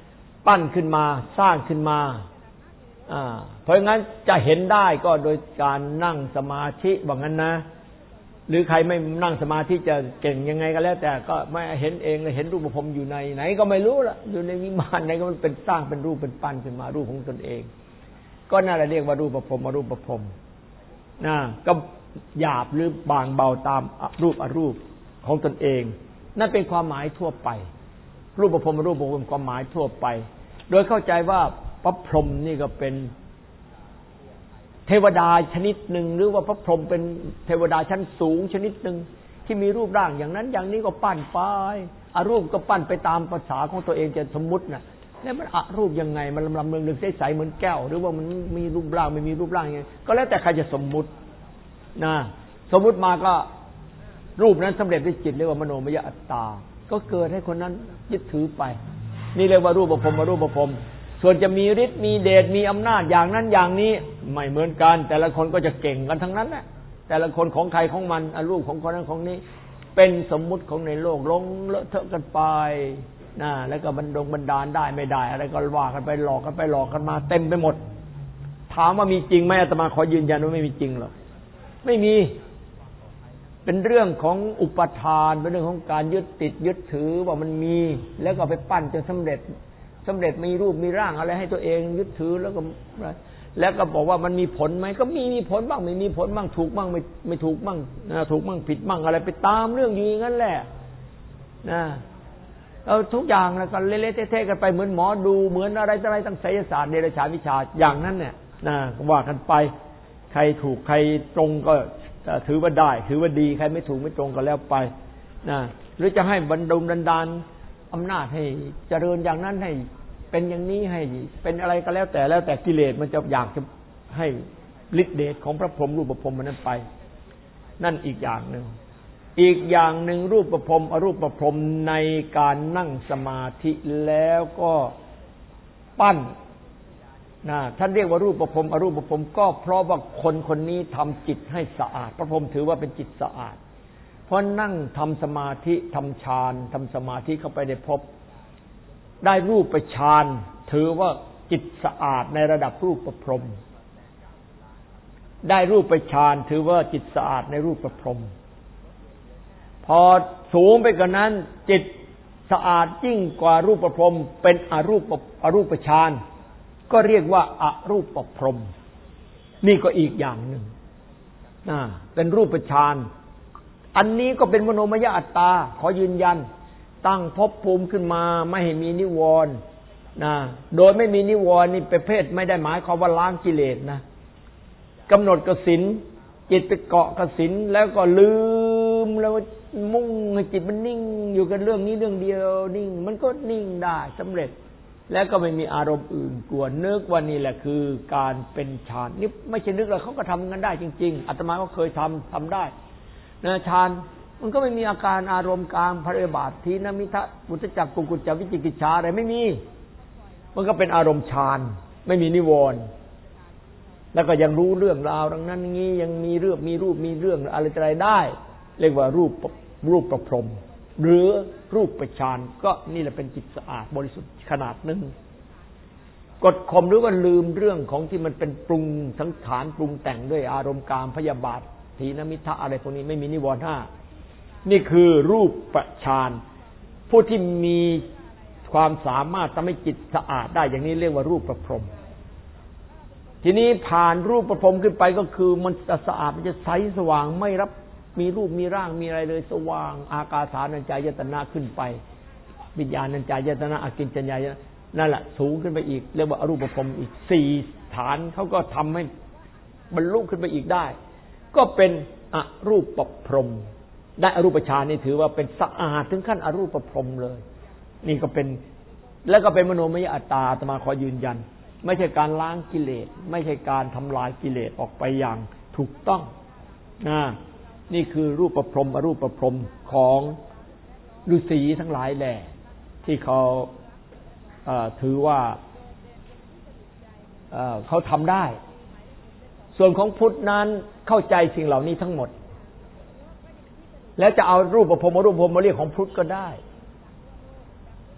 ปั้นขึ้นมาสร้างขึ้นมาเพราะงั้นจะเห็นได้ก็โดยการนั่งสมาธิว่างั้นนะหรือใครไม่นั่งสมาธิจะเก่งยังไงก็แล้วแต่ก็ไม่เห็นเองเลยเห็นรูปภพอยู่ในไหนก็ไม่รู้ละอยู่ในวิมานไหนก็มันเป็นสร้างเป็นรูปเป็นปั้นขึ้นมารูปของตนเองก็น่าจะเรียกว่ารูปภพอรูปภพก็หยาบหรือบางเบาตามรูปอรูปของตนเองนั่นเป็นความหมายทั่วไปรูปภพอรูปภพความหมายทั่วไปโดยเข้าใจว่าพระพรหมนี่ก็เป็นเทวดาชนิดหนึ่งหรือว่าพระพรหมเป็นเทวดาชั้นสูงชนิดหนึ่งที่มีรูปร่างอย่างนั้นอย่างนี้ก็ปั้นไปอรูปก็ปั้นไปตามภาษาของตัวเองจะสมมุติน่ะแล้วมันอรูปยังไงมันลำเลืองใสๆเหมือนแก้วหรือว่ามันมีรูปร่างไม่มีรูปร่างยังไงก็แล้วแต่ใครจะสมมุตินะสมมุติมาก็รูปนั้นสำเร็จด้วยจิตเรียกว่ามโนมยอัตตาก็เกิดให้คนนั้นยึดถือไปนี่เรียกว่ารูปภพอรูปภพส่วนจะมีฤทธิ์มีเดชมีอำนาจอย่างนั้นอย่างนี้ไม่เหมือนกันแต่ละคนก็จะเก่งกันทั้งนั้นแหละแต่ละคนของใครของมันรูปของคนนั้นของนี้เป็นสมมุติของในโลกลงเลอะเทอะกันไปนะแล้วก็บันดาลได้ไม่ได้อะไรก็ว่ากันไปหลอกกันไปหลอกกันมาเต็มไปหมดถามว่ามีจริงไหมอาตมาขอยืนยันว่าไม่มีจริงหรอกไม่มีเป็นเรื่องของอุปทานเป็นเรื่องของการยึดติดยึดถือว่ามันมีแล้วก็ไปปั้นจนสำเร็จมีรูปมีร่างอะไรให้ตัวเองยึดถือแล้วก็บอกว่ามันมีผลไหมก็มีผลบ้างไม่มีผลบ้างถูกบ้างไม่ถูกบ้างถูกบ้างผิดบ้างอะไรไปตามเรื่องอยู่งั้นแหละนะเอาทุกอย่างแล้วก็เละๆเทะๆกันไปเหมือนหมอดูเหมือนอะไรตั้งไสยศาสตร์เดรัจฉานวิชาอย่างนั้นเนี่ยนะว่ากันไปใครถูกใครตรงก็ถือว่าได้ถือว่าดีใครไม่ถูกไม่ตรงก็แล้วไปนะหรือจะให้บันดาลอำนาจให้เจริญอย่างนั้นให้เป็นอย่างนี้ให้เป็นอะไรก็แล้วแต่กิเลสมันจะอยากจะให้ฤทธิเดชของพระพรหมรูปพรหมมันนั้นไปนั่นอีกอย่างหนึ่งรูปพรหมอรูปพรหมในการนั่งสมาธิแล้วก็ปั้นท่านเรียกว่ารูปพรหมอรูปพรหมก็เพราะว่าคนนี้ทำจิตให้สะอาดพระพรหมถือว่าเป็นจิตสะอาดเพราะนั่งทำสมาธิทำฌานทำสมาธิเข้าไปในภพได้รูปฌานถือว่าจิตสะอาดในระดับรูปพรหมได้รูปฌานถือว่าจิตสะอาดในรูปพรหมพอสูงไปกว่านั้นจิตสะอาดยิ่งกว่ารูปพรหมเป็นอรูปฌานก็เรียกว่าอรูปพรหมนี่ก็อีกอย่างหนึ่งเป็นรูปฌานอันนี้ก็เป็นมโนมยอัตตาขอยืนยันตั้งภพภูมิขึ้นมาไม่ให้มีนิวรณ์โดยไม่มีนิวรณ์นี่ประเภทไม่ได้หมายความว่าล้างกิเลสนะกำหนดกสิณจิตไปเกาะกสิณแล้วก็ลืมแล้วมุ่งให้จิตมันนิ่งอยู่กับเรื่องนี้เรื่องเดียวนิ่งมันก็นิ่งได้สำเร็จแล้วก็ไม่มีอารมณ์อื่นกวนนึกว่านี่แหละคือการเป็นฌานนี่ไม่ใช่นึกแล้วเขาก็ทำกันได้จริงๆอาตมาก็เคยทำได้ฌานมันก็ไม่มีอาการอารมณ์กลางพระบาททีนมิทะอุทจักกุกุจจวิจิกิจฉาอะไรไม่มีมันก็เป็นอารมณ์ฌานไม่มีนิวรณ์แล้วก็ยังรู้เรื่องราวดังนั้นงี้ยังมีเรื่องมีรูปมีเรื่องอะไรได้เรียกว่ารูปประพรหมหรือรูปฌานก็นี่แหละเป็นจิตสะอาดบริสุทธิ์ขนาดนึงกดข่มหรือว่าลืมเรื่องของที่มันเป็นปรุงสังขารปรุงแต่งด้วยอารมณ์กามพยาบาทถีนมิทะอะไรพวกนี้ไม่มีนิวรณ์ห้านี่คือรูปฌานผู้ที่มีความสามารถทำให้จิตสะอาดได้อย่างนี้เรียกว่ารูปประพรหมทีนี้ผ่านรูปประพรหมขึ้นไปก็คือมันจะสะอาดมันจะใสสว่างไม่รับมีรูปมีร่างมีอะไรเลยสว่างอากาสานัญจายตนะขึ้นไปวิญญาณัญจายตนะอกิญจญายตนะนั่นแหละสูงขึ้นไปอีกเรียกว่าอรูปพรหมอีก4ฐานเขาก็ทำให้บรรลุขึ้นไปอีกได้ก็เป็นอรูปพรหมได้อรูปฌานนี่ถือว่าเป็นสะอาดถึงขั้นอรูปพรหมเลยนี่ก็เป็นแล้วก็เป็นมโนมยอัตตาอาตมาขอยืนยันไม่ใช่การล้างกิเลสไม่ใช่การทำลายกิเลสออกไปอย่างถูกต้องนี่คือรูปพรหมอรูปพรหมของฤาษีทั้งหลายแหละที่เขาถือว่าเขาทำได้ส่วนของพุทธนั้นเข้าใจสิ่งเหล่านี้ทั้งหมดแล้วจะเอารูปพรหมอรูปพรหมมาเรียกของพุทธก็ได้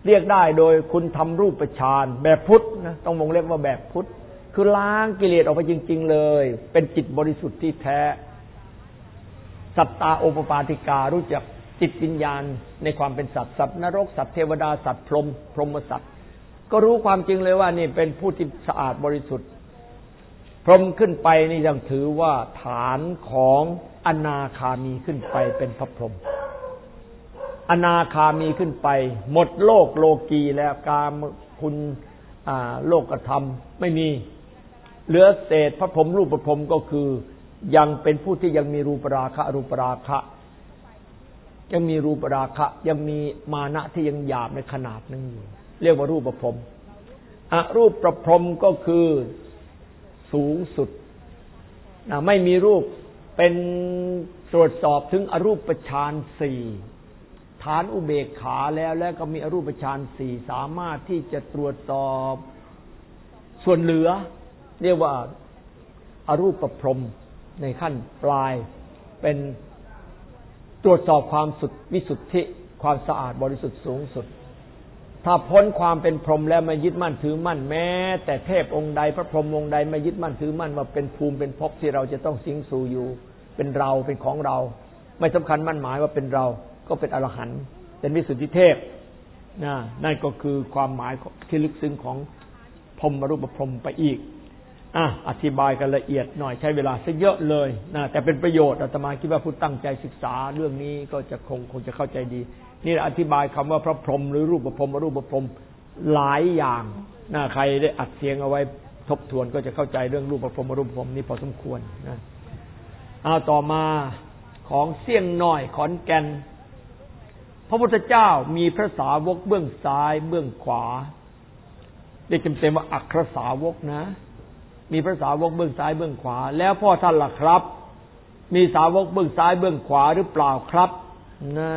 เรียกได้โดยคุณทำรูปฌานแบบพุทธนะต้องวงเล็บว่าแบบพุทธคือล้างกิเลสออกไปจริงๆเลยเป็นจิตบริสุทธิ์ที่แท้สัตตาโอปปาติการู้จักจิตวิญญาณในความเป็นสัตว์สัตว์นรกสัตว์เทวดาสัตว์พรหมพรหมสัตว์ก็รู้ความจริงเลยว่านี่เป็นผู้ที่สะอาดบริสุทธิ์พรหมขึ้นไปนี่ยังถือว่าฐานของอนาคามีขึ้นไปเป็นพระพรหมอนาคามีขึ้นไปหมดโลกโลกีแล้วกามคุณโลกธรรมไม่มีเหลือเศษพระพรหมรูปพระพรหมก็คือยังเป็นผู้ที่ยังมีรูปราคะอรูปราคะยังมีรูปราคะยังมีมานะที่ยังหยาบในขนาดนึงอยู่เรียกว่ารูปพรหมอรูปพรหมก็คือสูงสุดไม่มีรูปเป็นตรวจสอบถึงอรูปฌานสี่ฐานอุเบกขาแล้วก็มีอรูปฌานสี่สามารถที่จะตรวจสอบส่วนเหลือเรียกว่าอรูปพรหมในขั้นปลายเป็นตรวจสอบความสุดวิสุทธิความสะอาดบริสุทธิ์สูงสุดถ้าพ้นความเป็นพรหมแล้วไม่ยึดมั่นถือมั่นแม้แต่เทพองค์ใดพระพรหมองค์ใดไม่ยึดมั่นถือมั่นว่าเป็นภูมิเป็นภพที่เราจะต้องสิงสู่อยู่เป็นเราเป็นของเราไม่สำคัญมั่นหมายว่าเป็นเราก็เป็นอรหันต์เป็นวิสุทธิเทพนั่นก็คือความหมายที่ลึกซึ้งของพรหมรูปพรหมไปอีกอธิบายกันละเอียดหน่อยใช้เวลาซะเยอะเลยนะแต่เป็นประโยชน์อาตมาคิดว่าผู้ตั้งใจศึกษาเรื่องนี้ก็จะคงจะเข้าใจดีนี่อธิบายคำว่าพระพรหมหรือรูปพรหมอรูปพรหมหลายอย่างนะใครได้อัดเสียงเอาไว้ทบทวนก็จะเข้าใจเรื่องรูปพรหมอรูปพรหมนี่พอสมควรนะต่อมาของเสี่ยงน้อยขอนแก่นพระพุทธเจ้ามีพระสาวกเบื้องซ้ายเบื้องขวาเรียกเต็มๆว่าอัครสาวกนะมีพระสาวกเบื้องซ้ายเบื้องขวาแล้วพ่อท่านล่ะครับมีสาวกเบื้องซ้ายเบื้องขวาหรือเปล่าครับนะ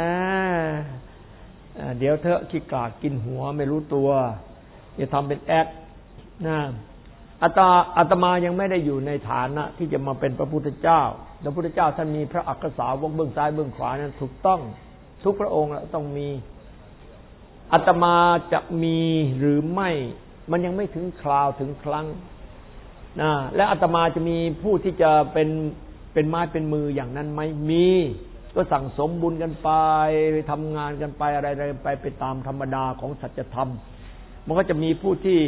เดี๋ยวเถอะขี้กลาดกินหัวไม่รู้ตัวอย่าทำเป็นแอคนะอาตมายังไม่ได้อยู่ในฐานะที่จะมาเป็นพระพุทธเจ้าพระพุทธเจ้าท่านมีพระอัครสาวกเบื้องซ้ายเบื้องขวานั้นถูกต้องทุกพระองค์ต้องมีอาตมาจะมีหรือไม่มันยังไม่ถึงคราวถึงครั้งและอาตมาจะมีผู้ที่จะเป็นไม้เป็นมืออย่างนั้นไหมมีก็สั่งสมบุญกันไปทำงานกันไปอะไรๆไปตามธรรมดาของสัจธรรมมันก็จะมีผู้ที่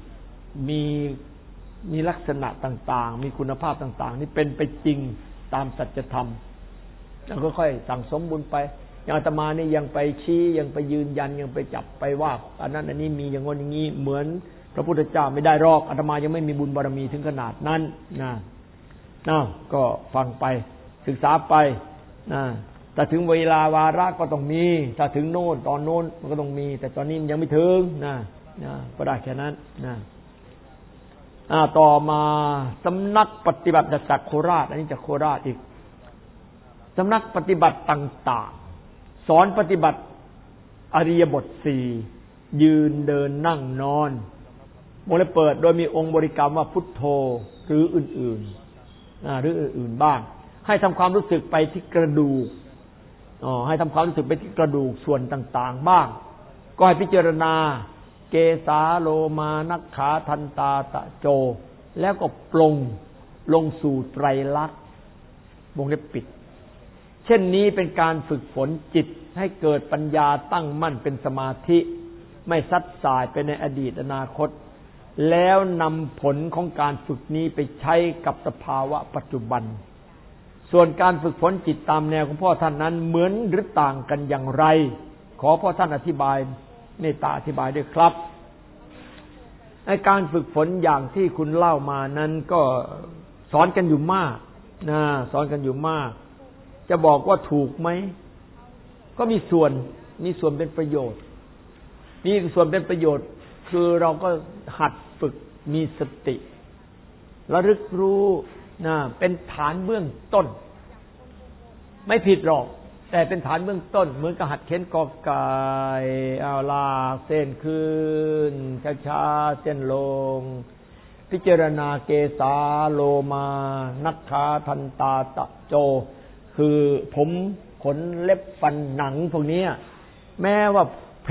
มีลักษณะต่างๆมีคุณภาพต่างๆนี่เป็นไปจริงตามสัจธรรมแล้วก็ค่อยสั่งสมบุญไปอย่างอาตมานี่ยังไปชี้ยังไปยืนยันยังไปจับไปว่าอันนั้นอันนี้มีอย่างงี้อย่างนี้เหมือนพระพุทธเจ้าไม่ได้หรอกอาตมายังไม่มีบุญบารมีถึงขนาดนั้นก็ฟังไปศึกษาไปแต่ถึงเวลาวาระก็ต้องมีถ้าถึงโน่นตอนโน้นมันก็ต้องมีแต่ตอนนี้มันยังไม่ถึงก็ได้แค่นั้นต่อมาสำนักปฏิบัติจากโคราชอันนี้จากโคราชอีกสำนักปฏิบัติต่างๆสอนปฏิบัติอริยบท4ยืนเดินนั่งนอนวงเล็บเปิดโดยมีองค์บริกรรมว่าพุทโธหรืออื่นๆบ้างให้ทำความรู้สึกไปที่กระดูกให้ทำความรู้สึกไปที่กระดูกส่วนต่างๆบ้างก็ให้พิจารณาเกสาโลมานักขาทันตาตะโจแล้วก็ปลงลงสู่ไตรลักษณ์วงเล็บปิดเช่นนี้เป็นการฝึกฝนจิตให้เกิดปัญญาตั้งมั่นเป็นสมาธิไม่ซัดสายไปในอดีตอนาคตแล้วนำผลของการฝึกนี้ไปใช้กับสภาวะปัจจุบันส่วนการฝึกฝนจิตตามแนวของพ่อท่านนั้นเหมือนหรือต่างกันอย่างไรขอพ่อท่านอธิบายเมตตาอธิบายด้วยครับในการฝึกฝนอย่างที่คุณเล่ามานั้นก็สอนกันอยู่มากสอนกันอยู่มากจะบอกว่าถูกไหมก็มีส่วนเป็นประโยชน์มีส่วนเป็นประโยชน์คือเราก็หัดฝึกมีสติระลึกรู้เป็นฐานเบื้องต้นไม่ผิดหรอกแต่เป็นฐานเบื้องต้นเหมือนกับหัดเข็นกอไก่เอาลากเส้นขึ้นช้าๆเส้นลงพิจารณาเกสาโลมานักขาทันตาตะโจคือผมขนเล็บฟันหนังพวกนี้แม้ว่า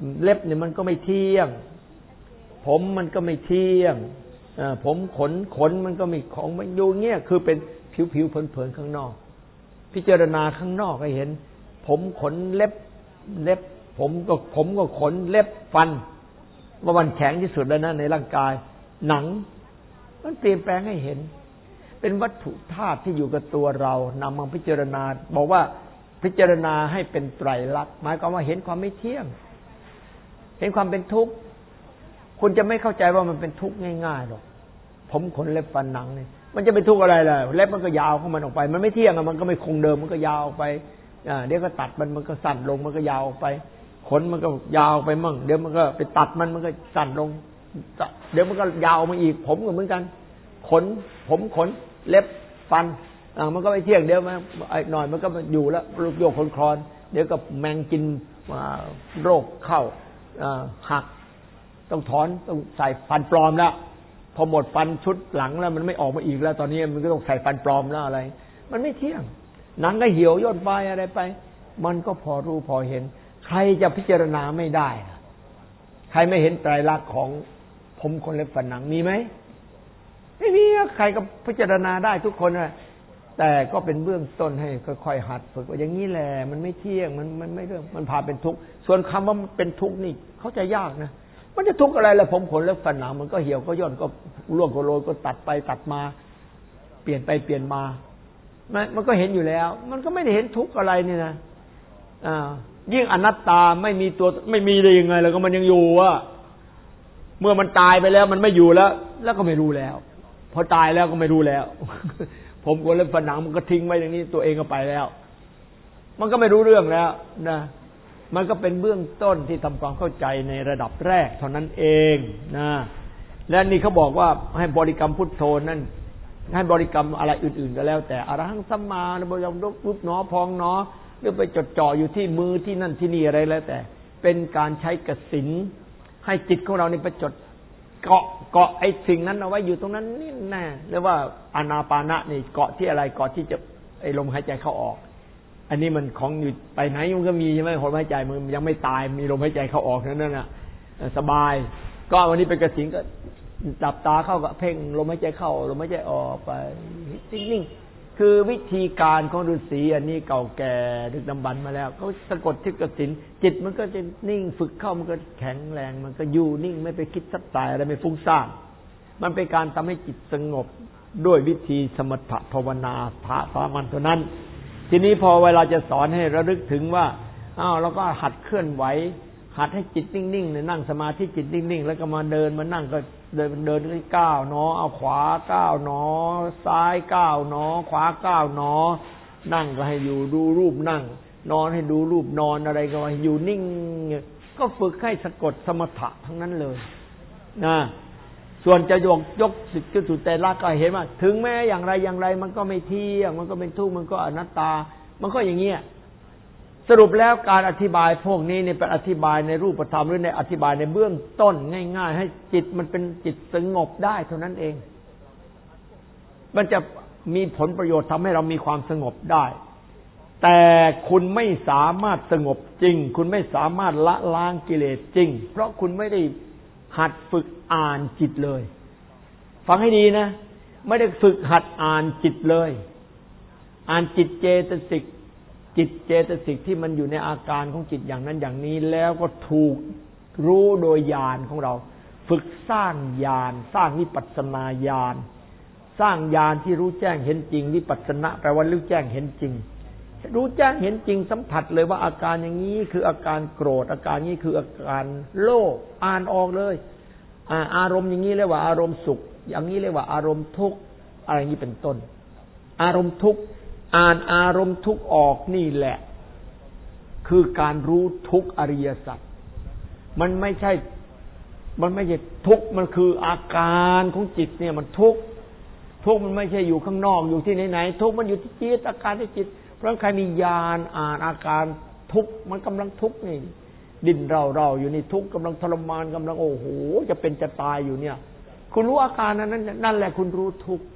เล็บเนี่ยมันก็ไม่เที่ยงผมมันก็ไม่เที่ยงผมขนมันก็มีของมันอยู่เงี้ยคือเป็นผิวเผินๆข้างนอกพิจารณาข้างนอกให้เห็นผมขนเล็บผมก็ขนเล็บฟันว่ามันแข็งที่สุดแล้วนะในร่างกายหนังมันเปลี่ยนแปลงให้เห็นเป็นวัตถุธาตุที่อยู่กับตัวเรานำมาพิจารณาบอกว่าพิจารณาให้เป็นไตรลักษณ์หมายความว่าเห็นความไม่เที่ยงเห็นความเป็นทุกข์คุณจะไม่เข้าใจว่ามันเป็นทุกข์ง่ายๆหรอกผมขนเล็บฟันหนังเนี่ยมันจะเป็นทุกข์อะไรล่ะเล็บมันก็ยาวของมันออกไปมันไม่เที่ยงมันก็ไม่คงเดิมมันก็ยาวออกไปเดี๋ยวก็ตัดมันก็สั้นลงมันก็ยาวออกไปขนมันก็ยาวไปมั่งเดี๋ยวมันก็ไปตัดมันก็สั้นลงเดี๋ยวมันก็ยาวมาอีกผมก็เหมือนกันผมขนเล็บฟันมันก็ไม่เที่ยงเดี๋ยวมันหน่อยมันก็อยู่แล้วลูกโยกคลอนเดี๋ยวก็แมงกินโรคเข้าหักต้องถอนต้องใส่ฟันปลอมแล้วพอหมดฟันชุดหลังแล้วมันไม่ออกมาอีกแล้วตอนนี้มันก็ต้องใส่ฟันปลอมแล้วอะไรมันไม่เที่ยงหนังก็เหี่ยวย่นไปอะไรไปมันก็พอรู้พอเห็นใครจะพิจารณาไม่ได้ใครไม่เห็นไตรลักษณ์ของผมขนเล็บฟันหนังมีไหมไม่มีใครก็พิจารณาได้ทุกคนนะแต่ก็เป็นเบื้องต้นให้ค่อยๆหัดฝึกว่าอย่างนี้แหละมันไม่เที่ยงมันไม่เรื่องมันพาเป็นทุกข์ส่วนคำว่ามันเป็นทุกข์นี่เข้าใจยากนะมันจะทุกข์อะไรล่ะผมขนเล็บฟันหนังมันก็เหี่ยวก็ย่นก็ร่วงก็โรยก็ตัดไปตัดมาเปลี่ยนไปเปลี่ยนมามันก็เห็นอยู่แล้วมันก็ไม่ได้เห็นทุกข์อะไรนี่นะยิ่งอนัตตาไม่มีตัวไม่มีได้ยังไงแล้วก็มันยังอยู่อ่ะเมื่อมันตายไปแล้วมันไม่อยู่แล้วก็ไม่รู้แล้วพอตายแล้วก็ไม่รู้แล้วผมขนเล็บฟันหนังมันก็ทิ้งไว้อย่างนี้ตัวเองก็ไปแล้วมันก็ไม่รู้เรื่องแล้วนะมันก็เป็นเบื้องต้นที่ทำความเข้าใจในระดับแรกเท่านั้นเองนะและนี่เขาบอกว่าให้บริกรรมพุทโธนั่นให้บริกรรมอะไรอื่นๆก็แล้วแต่อรหังสัมมาบริกรรมปุ๊บหนอพองหนอหรือไปจดจ่ออยู่ที่มือที่นั่นที่นี่อะไรแล้วแต่เป็นการใช้กสิณให้จิตของเรานี่ไปจดเกาะไอ้สิ่งนั้นเอาไว้อยู่ตรงนั้นนี่แน่เรียกว่าอานาปานะนี่เกาะที่อะไรเกาะที่จะไอ้ลมหายใจเข้าออกอันนี้มันของอยู่ไปไหนมันก็มีใช่ไหมลมหายใจมันยังไม่ตายมีลมหายใจเข้าออกนั่นน่ะสบายก็วันนี้เป็นกสิณก็จับตาเข้ากับเพ่งลมหายใจเข้าลมหายใจออกไปนิ่งๆคือวิธีการของฤาษีอันนี้เก่าแก่ดึกดำบรรพ์มาแล้วเขาสะกดที่กสิณจิตมันก็จะนิ่งฝึกเข้ามันก็แข็งแรงมันก็อยู่นิ่งไม่ไปคิดซัดสายอะไรไม่ฟุ้งซ่านมันเป็นการทำให้จิตสงบด้วยวิธีสมถภาวนาพระสามัญเท่านั้นทีนี้พอเวลาจะสอนให้ระลึกถึงว่าเราก็หัดเคลื่อนไหวหัดให้จิตนิ่งๆเนี่ยนั่งสมาธิจิตนิ่งๆแล้วก็มาเดินมานั่งก็เดินก้าวหนอเอาขวาก้าวหนอซ้ายก้าวหนอขวาก้าวหนอนั่งก็ให้อยู่ดูรูปนั่งนอนให้ดูรูปนอนอะไรก็ให้อยู่นิ่งก็ฝึกให้สะกดสมถะทั้งนั้นเลยนะส่วนจะยกสิทธิ์สุดแต่ละก็เห็นว่าถึงแม้อย่างไรมันก็ไม่เที่ยงมันก็เป็นทุกข์มันก็อนัตตามันก็อย่างเงี้ยสรุปแล้วการอธิบายพวกนี้เนี่ยเป็นอธิบายในรูปธรรมหรือในอธิบายในเบื้องต้นง่ายๆให้จิตมันเป็นจิตสงบได้เท่านั้นเองมันจะมีผลประโยชน์ทำให้เรามีความสงบได้แต่คุณไม่สามารถสงบจริงคุณไม่สามารถละล้างกิเลสจริงเพราะคุณไม่ได้หัดฝึกอ่านจิตเลยฟังให้ดีนะไม่ได้ฝึกหัดอ่านจิตเลยอ่านจิตเจตสิกจิตเจตสิกที่มันอยู่ในอาการของจิตอย่างนั้นอย่างนี้แล้วก็ถูกรู้โดยญาณของเราฝึกสร้างญาณสร้างวิปัสสนาญาณสร้างญาณที่รู้แจ้งเห็นจริงวิปัสสนาแปลว่ารู้แจ้งเห็นจริงรู้แจ้งเห็นจริงสัมผัสเลยว่าอาการอย่างนี้คืออาการโกรธอาการนี้คืออาการโลภอ่านออกเลยอารมณ์อย่างนี้เรียกว่าอารมณ์สุขอย่างนี้เรียกว่าอารมณ์ทุกข์อะไรอย่างนี้เป็นต้นอารมณ์ทุกข์อ่านอารมณ์ทุกข์ออกนี่แหละคือการรู้ทุกข์อริยสัจมันไม่ใช่ทุกข์มันคืออาการของจิตเนี่ยมันทุกข์มันไม่ใช่อยู่ข้างนอกอยู่ที่ไหนๆทุกข์มันอยู่ที่จิตอาการที่จิตเพราะใครมีญาณอ่านอาการทุกข์มันกำลังทุกข์นี่ดิ้นเราอยู่นี่ทุกข์กำลังทรมานกำลังโอ้โหจะเป็นจะตายอยู่เนี่ยคุณรู้อาการนั้นนั่นแหละคุณรู้ทุกข์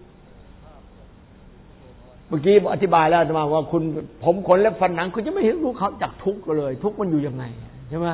เมื่อกี้อธิบายแล้วว่าคุณผมขนเล็บฟันหนังคุณจะไม่เห็นรู้เขาจากทุกข์เลยทุกข์มันอยู่ยังไงใช่ไหม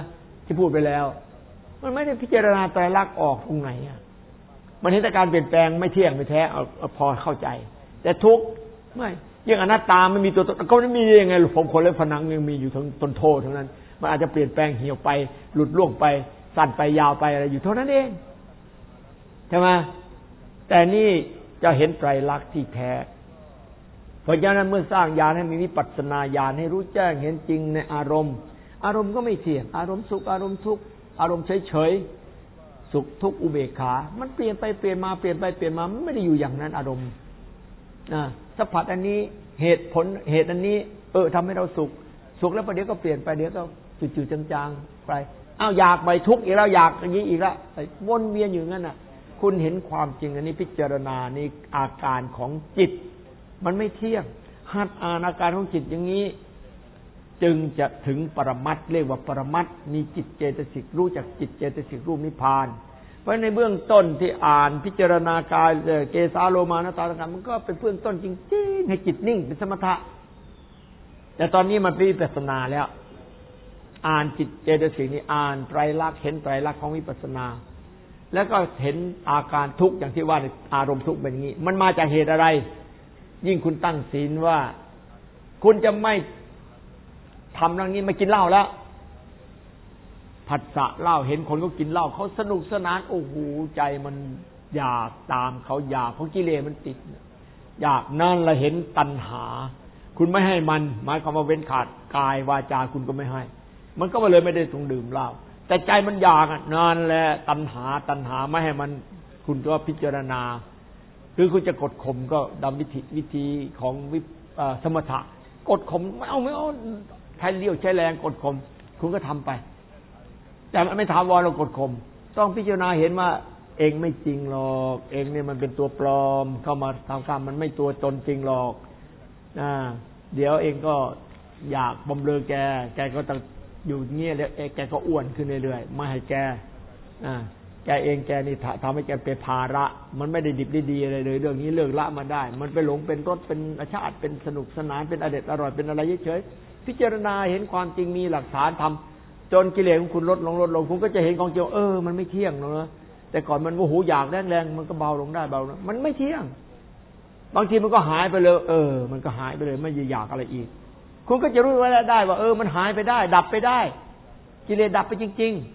ที่พูดไปแล้วมันไม่ได้พิจารณาไตรลักษณ์ออกตรงไหนอ่ะมันเห็นแต่การเปลี่ยนแปลงไม่เที่ยงไม่แท้เอาพอเข้าใจแต่ทุกข์ไม่ยังอนัตตาไม่มีตัวตนก็ไม่มียังไงผมคนเล็บผนังยังมีอยู่ทั้งต้นโทเท่านั้นมันอาจจะเปลี่ยนแปลงเหี่ยวไปหลุดล่วงไปสั้นไปยาวไปอะไรอยู่เท่านั้นเองใช่ไหมแต่นี่จะเห็นไตรลักษณ์ที่แท้เพราะฉะนั้นเมื่อสร้างญาณให้มีวิปัสสนาญาณให้รู้แจ้งเห็นจริงในอารมณ์ก็ไม่เที่ยงอารมณ์สุขอารมณ์ทุกข์อารมณ์เฉยๆสุขทุกข์อุเบกขามันเปลี่ยนไปเปลี่ยนมาเปลี่ยนไปเปลี่ยนมามันไม่ได้อยู่อย่างนั้นอารมณ์สัมผัสอันนี้เหตุผลเหตุอันนี้ทำให้เราสุขแล้วประเดี๋ยวก็เปลี่ยนไปเดี๋ยวก็จืดๆจางๆไปอยากไปทุกข์อีกแล้วอยากอย่างนี้อีกแล้ววนเวียนอยู่งั้นน่ะคุณเห็นความจริงอันนี้พิจารณานี่อาการของจิตมันไม่เที่ยงหัดอ่านอาการของจิตอย่างนี้จึงจะถึงปรมัตถ์เรียกว่าปรมัตถ์มีจิตเจตสิกรู้จักจิตเจตสิกรูปนิพพานเพราะในเบื้องต้นที่อ่านพิจารณากายเกสาโลมานะตาต่างๆมันก็เป็นเบื้องต้นจริงๆให้จิตนิ่งเป็นสมถะแต่ตอนนี้มันเป็นวิปัสสนาแล้วอ่านจิตเจตสิกนี่อ่านไตรลักษณ์เห็นไตรลักษณ์ของวิปัสสนาแล้วก็เห็นอาการทุกข์อย่างที่ว่าอารมณ์ทุกข์เป็นอย่างนี้มันมาจากเหตุอะไรยิ่งคุณตั้งศีลว่าคุณจะไม่ทำเรื่องนี้ไม่กินเหล้าแล้วผัสสะเหล้าเห็นคนก็กินเหล้าเขาสนุกสนานโอ้โหใจมันอยากตามเขาอยากเพราะกิเลสมันติดอยากนั่นละเห็นตัณหาคุณไม่ให้มันหมายความว่าเว้นขาดกายวาจาคุณก็ไม่ให้มันก็เลยไม่ได้ต้องดื่มเหล้าแต่ใจมันอยากนั่นแหละตัณหาไม่ให้มันคุณก็พิจารณาคือคุณจะกดข่มก็ดำวิธีของสมถะกดข่มไม่เอาใช้เลี้ยวใช้แรงกดข่มคุณก็ทำไปแต่มันไม่ถาวรเรากดข่มต้องพิจารณาเห็นว่าเองไม่จริงหรอกเองเนี่ยมันเป็นตัวปลอมเข้ามาทำกรรมมันไม่ตัวตนจริงหรอกเดี๋ยวเองก็อยากบำเรอแกก็ต้องอยู่เงี้ยแล้วแกก็อ้วนขึ้นเรื่อยๆไม่ให้แกนี่ทำให้แกเป็นภาระมันไม่ได้ดิบได้ดีอะไรเลยเรื่องนี้เลิกละมาได้มันไปหลงเป็นรสเป็นอาชาติเป็นสนุกสนานเป็นอเด็ดอร่อยเป็นอะไรเฉยๆพิจารณาเห็นความจริงมีหลักฐานทำจนกิเลสของคุณลดลงคุณก็จะเห็นของจริงมันไม่เที่ยงหรอกนะแต่ก่อนมันโอ้โหอยากแรงมันก็เบาลงได้เบาลงมันไม่เที่ยงบางทีมันก็หายไปเลยมันก็หายไปเลยไม่อยากอะไรอีกคุณก็จะรู้ไว้ได้ว่ามันหายไปได้ดับไปได้กิเลสดับไปจริงๆ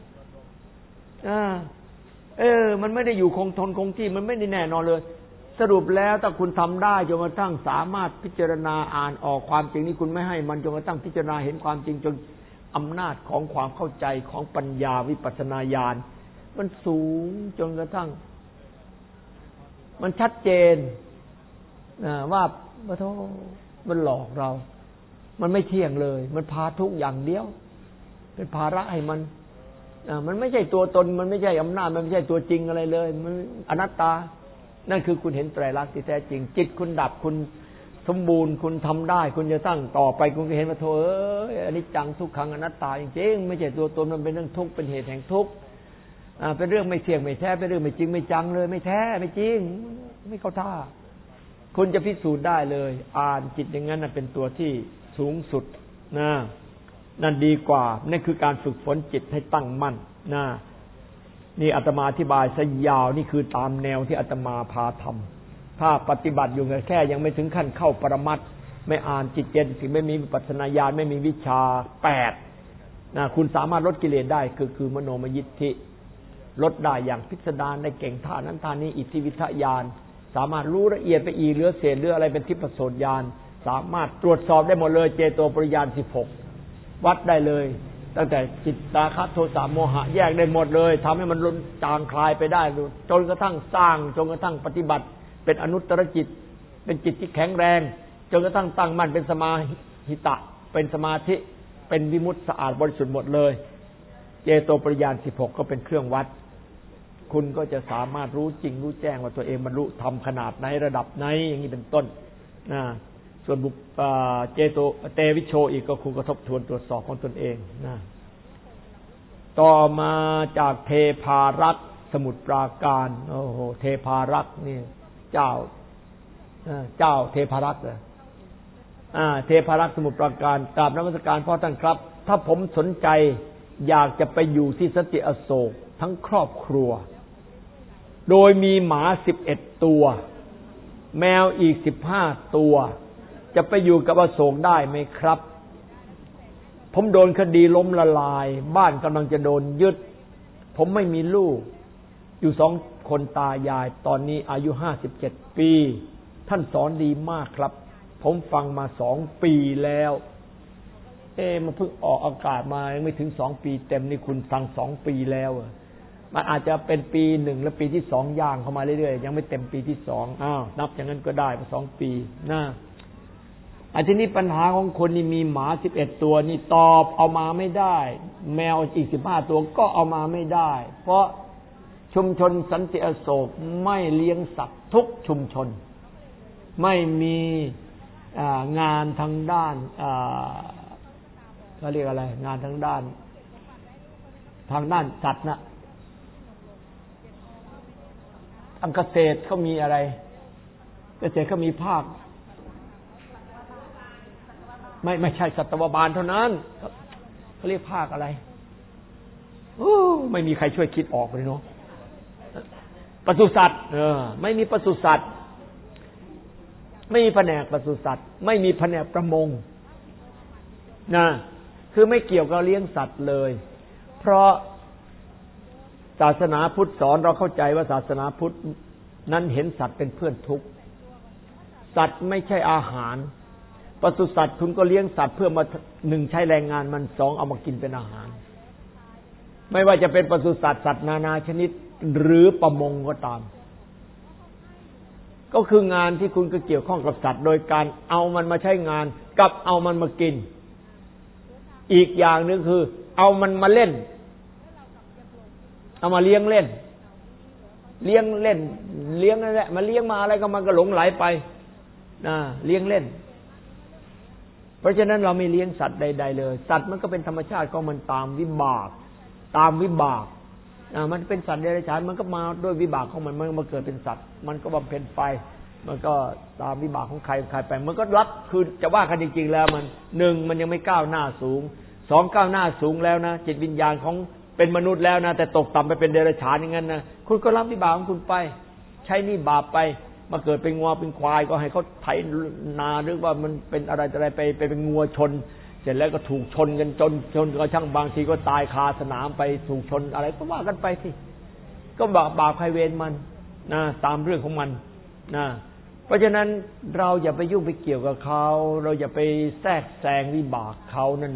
มันไม่ได้อยู่คงทนคงที่มันไม่ได้แน่นอนเลยสรุปแล้วถ้าคุณทำได้จนกระทั่งสามารถพิจารณาอ่านออกความจริงนี้คุณไม่ให้มันจนกระทั่งพิจารณาเห็นความจริงจนอำนาจของความเข้าใจของปัญญาวิปัสสนาญาณมันสูงจนกระทั่งมันชัดเจนว่าโธ่มันหลอกเรามันไม่เที่ยงเลยมันพาทุกอย่างเดียวเป็นภาระให้มันไม่ใช่ตัวตนมันไม่ใช่อำนาจมันไม่ใช่ตัวจริงอะไรเลยมันอนัตตานั่นคือคุณเห็นไตรลักษณ์ที่แท้จริงจิตคุณดับคุณสมบูรณ์คุณทำได้คุณจะตั้งต่อไปคุณก็เห็นว่าโธ่อนิจจังทุกขังอนัตตาจริงๆไม่ใช่ตัวตนมันเป็นเรื่องทุกข์เป็นเหตุแห่งทุกข์เป็นเรื่องไม่เที่ยงไม่แท้เป็นเรื่องไม่จริงไม่จังเลยไม่แท้ไม่จริงไม่เข้าท่าคุณจะพิสูจน์ได้เลยอ่านจิตอย่างนั้นเป็นตัวที่สูงสุดนั่นดีกว่านั่นคือการฝึกฝนจิตให้ตั้งมั่นนี่อาตมาอธิบายซะยาวนี่คือตามแนวที่อาตมาพาทำถ้าปฏิบัติอยู่แค่ยังไม่ถึงขั้นเข้าปรมัตถ์ไม่อ่านจิตเจตสิกไม่มีวิปัสสนาญาณไม่มีวิชา8คุณสามารถลดกิเลสได้คือมโนมยิทธิลดได้อย่างพิสดารได้เก่งท่านั้นท่านี้อิทธิวิทยานสามารถรู้ละเอียดไปอีกเหลือเศษเหลืออะไรเป็นทิพย์โสตญาณสามารถตรวจสอบได้หมดเลยเจโตปริญาณ16วัดได้เลยตั้งแต่จิตราคะโทสะโมหะแยกได้หมดเลยทำให้มันจางคลายไปได้จนกระทั่งสร้างจนกระทั่งปฏิบัติเป็นอนุตตรจิตเป็นจิตที่แข็งแรงจนกระทั่งตั้งมั่นเป็นสมาหิตะเป็นสมาธิเป็นวิมุตติสะอาดบริสุทธิ์หมดเลยเจโตปริญาณ16ก็เป็นเครื่องวัดคุณก็จะสามารถรู้จริงรู้แจ้งว่าตัวเองบรรลุธรรมขนาดไหนระดับไหนอย่างนี้เป็นต้นส่วนเจโตเตวิโชอีกก็คุณกระทบทวนตรวจสอบของตนเองต่อมาจากเทพารักษ์สมุทรปราการโอ้โหเทพารักษ์นี่เจ้าเทพารักษ์เลยเทพารักษ์สมุทรปราการกราบนมัสการพ่อท่านครับถ้าผมสนใจอยากจะไปอยู่ที่สันติอโศกทั้งครอบครัวโดยมีหมา11ตัวแมวอีก15ตัวจะไปอยู่กับอโศกได้ไหมครับผมโดนคดีล้มละลายบ้านกำลังจะโดนยึดผมไม่มีลูกอยู่2 คนตายายตอนนี้อายุ57 ปีท่านสอนดีมากครับผมฟังมา2 ปีแล้วมันเพิ่งออกอากาศมายังไม่ถึง2 ปีเต็มนี่คุณฟัง2 ปีแล้วมันอาจจะเป็นปี1และปีที่2ย่างเข้ามาเรื่อยๆยังไม่เต็มปีที่2นับอย่างนั้นก็ได้มา2 ปีนะทีนี้ปัญหาของคนนี่มีหมา11ตัวนี่ตอบเอามาไม่ได้แมวอีก15ตัวก็เอามาไม่ได้เพราะชุมชนสันติอโศกไม่เลี้ยงสัตว์ทุกชุมชนไม่มีงานทางด้านเขาเรียกอะไรงานทางด้านสัตว์นะทางเกษตรเขามีอะไรเกษตรเขามีภาคไม่ใช่สัตวบาลเท่านั้นเขาเรียกภาคอะไรไม่มีใครช่วยคิดออกเลยเนาะปศุสัตว์ไม่มีปศุสัตว์ไม่มีแผนกปศุสัตว์ไม่มีแผนกประมงนะคือไม่เกี่ยวกับเลี้ยงสัตว์เลยเพราะศาสนาพุทธสอนเราเข้าใจว่าศาสนาพุทธนั้นเห็นสัตว์เป็นเพื่อนทุกข์สัตว์ไม่ใช่อาหารปศุสัตว์คุณก็เลี้ยงสัตว์เพื่อมา1ใช้แรงงานมัน2เอามากินเป็นอาหารไม่ว่าจะเป็นปศุสัตว์สัตว์นานาชนิดหรือประมงก็ตามก็คืองานที่คุณก็เกี่ยวข้องกับสัตว์โดยการเอามันมาใช้งานกับเอามันมากินอีกอย่างนึงคือเอามันมาเล่นเอามาเลี้ยงเล่นเลี้ยงเล่นเลี้ยงนั่นแหละมาเลี้ยงมาอะไรก็มันก็หลงไหลไปเลี้ยงเล่นเพราะฉะนั้นเราไม่เลี้ยงสัตว์ใดๆเลยสัตว์มันก็เป็นธรรมชาติของมันตามวิบากมันเป็นสัตว์เดรัจฉานมันก็มาด้วยวิบากของมันมาเกิดเป็นสัตว์มันก็บำเพ็ญไปมันก็ตามวิบากของใครไปมันก็รับคือจะว่ากันจริงๆแล้วมัน1มันยังไม่ก้าวหน้าสูง2ก้าวหน้าสูงแล้วนะจิตวิญญาณของเป็นมนุษย์แล้วนะแต่ตกต่ำไปเป็นเดรัจฉานอย่างนั้นนะคุณก็รับวิบากของคุณไปใช้นี่บาปไปมาเกิดเป็นงัวเป็นควายก็ให้เขาไถนาหรือว่ามันเป็นอะไรไปเป็นงัวชนเสร็จแล้วก็ถูกชนกันชนก็ช่างบางทีก็ตายคาสนามไปถูกชนอะไรก็ว่ากันไปสิก็บาปใครเวรมันนะตามเรื่องของมันนะเพราะฉะนั้นเราอย่าไปยุ่งไปเกี่ยวกับเขาเราอย่าไปแทรกแซงวิบากเขานั่น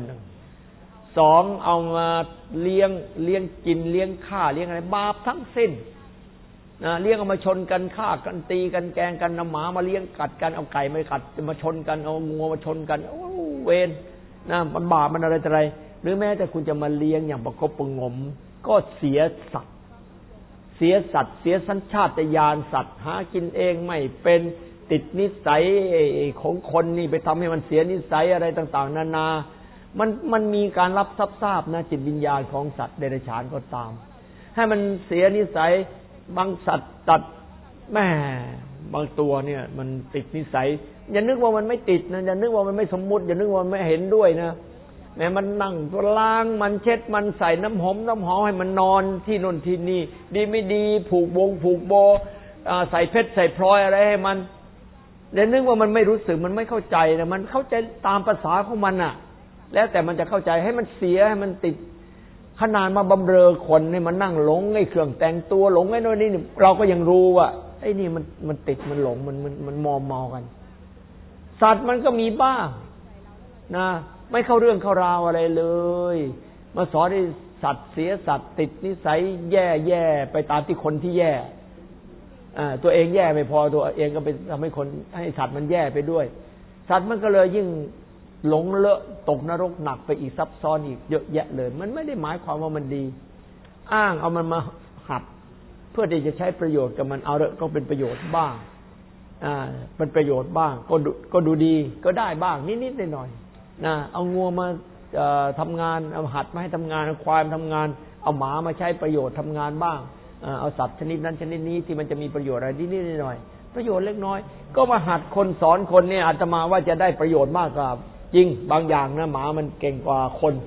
2เอามาเลี้ยงกินเลี้ยงฆ่าเลี้ยงอะไรบาปทั้งสิ้นเลี้ยงเอามาชนกันฆ่ากันตีกันแกงกันเอาหมามาเลี้ยงกัดกันเอาไก่มากัดมาชนกันเอางัวมาชนกันโอ้เวรมันบาปมันอะไรหรือแม้แต่คุณจะมาเลี้ยงอย่างประคบประงมก็เสียสัตว์เสียสัญชาตญาณสัตว์หากินเองไม่เป็นติดนิสัยของคนนี่ไปทำให้มันเสียนิสัยอะไรต่างๆนานามันมีการรับทราบนะจิตวิญญาณของสัตว์เดรัจฉานก็ตามให้มันเสียนิสัยบางสัตว์ตัดแม่บางตัวเนี่ยมันติดนิสัยอย่านึกว่ามันไม่ติดนะอย่านึกว่ามันไม่สมมุติอย่านึกว่ามันไม่เห็นด้วยนะแม้มันนั่งตัวล้างมันเช็ดมันใส่น้ำหอมให้มันนอนที่นนที่นี่ดีไม่ดีผูกโบใส่เพชรใส่พลอยอะไรให้มันอย่านึกว่ามันไม่รู้สึกมันไม่เข้าใจนะมันเข้าใจตามภาษาของมันน่ะแล้วแต่มันจะเข้าใจให้มันเสียให้มันติดขนาดมาบำเรอคนให้มันนั่งหลงไอ้เครื่องแต่งตัวหลงไอ้โน่นนี่เราก็ยังรู้ว่าไอ้นี่มันติดมันหลงมันมอมเมากันสัตว์มันก็มีบ้างนะไม่เข้าเรื่องเข้าราวอะไรเลยมาสอนให้สัตว์เสียสัตว์ติดนิสัยแย่ไปตามที่คนที่แย่ตัวเองแย่ไม่พอตัวเองก็ไปทำให้คนให้สัตว์มันแย่ไปด้วยสัตว์มันก็เลยยิ่งหลงเลอะตกนรกหนักไปอีกซับซ้อนอีกเยอะแยะเลยมันไม่ได้หมายความว่ามันดีอ้างเอามันมาหัดเพื่อที่จะใช้ประโยชน์กับมันเอาละก็เป็นประโยชน์บ้างเป็นประโยชน์บ้างก็ดูดีก็ได้บ้างนิดๆหน่อยๆนะเอางัวมาทำงานเอาหัดมาให้ทำงานเอาควายมาทำงานเอาหมามาใช้ประโยชน์ทำงานบ้างเอาสัตว์ชนิดนั้นชนิดนี้ที่มันจะมีประโยชน์อะไรนิดๆหน่อยๆประโยชน์เล็กน้อยก็มาหัดคนสอนคนเนี่ยอาตมาว่าจะได้ประโยชน์มากกว่าจริงบางอย่างนะหมามันเก่งกว่าคน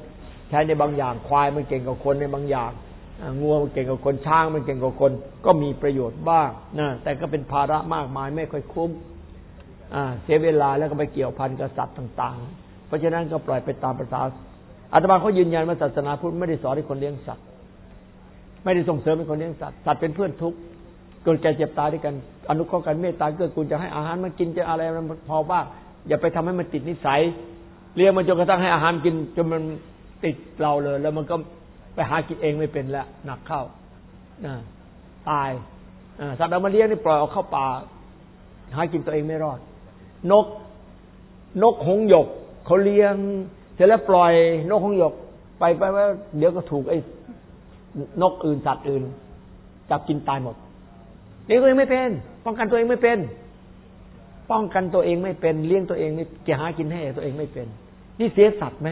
ใช้ในบางอย่างควายมันเก่งกว่าคนในบางอย่างงัวมันเก่งกว่าคนช้างมันเก่งกว่าคนก็มีประโยชน์บ้างนะแต่ก็เป็นภาระมากมายไม่ค่อยคุ้มเสียเวลาแล้วก็ไปเกี่ยวพันกับสัตว์ต่างๆเพราะฉะนั้นก็ปล่อยไปตามภาษาอาตมาเขายืนยันว่าศาสนาพุทธไม่ได้สอนให้คนเลี้ยงสัตว์ไม่ได้ส่งเสริมให้คนเลี้ยงสัตว์สัตว์เป็นเพื่อนทุกข์เกิดแก่เจ็บตายด้วยกันอนุเคราะห์กันเมตตาเกื้อกูลจะให้อาหารมันกินจะอะไรมันพอบ้างอย่าไปทำให้มันติดนิสัยเลี้ยงมันจนกระทั่งให้อาหารกินจนมันติดเราเลยแล้วมันก็ไปหากินเองไม่เป็นแล้วหนักเข้าตายสัตว์เอามาเลี้ยงนี่ปล่อยเอาเข้าป่าหากินตัวเองไม่รอดนกหงส์หยกเขาเลี้ยงเสร็จแล้วปล่อยนกหงส์หยกไปว่าเดี๋ยวก็ถูกไอ้นกอื่นสัตว์อื่นจับกินตายหมดนี่ก็ยังไม่เป็นป้องกันตัวเองไม่เป็นป้องกันตัวเองไม่เป็นเลี้ยงตัวเองไม่จะหากินให้ตัวเองไม่เป็นนี่เสียสัตว์ไหม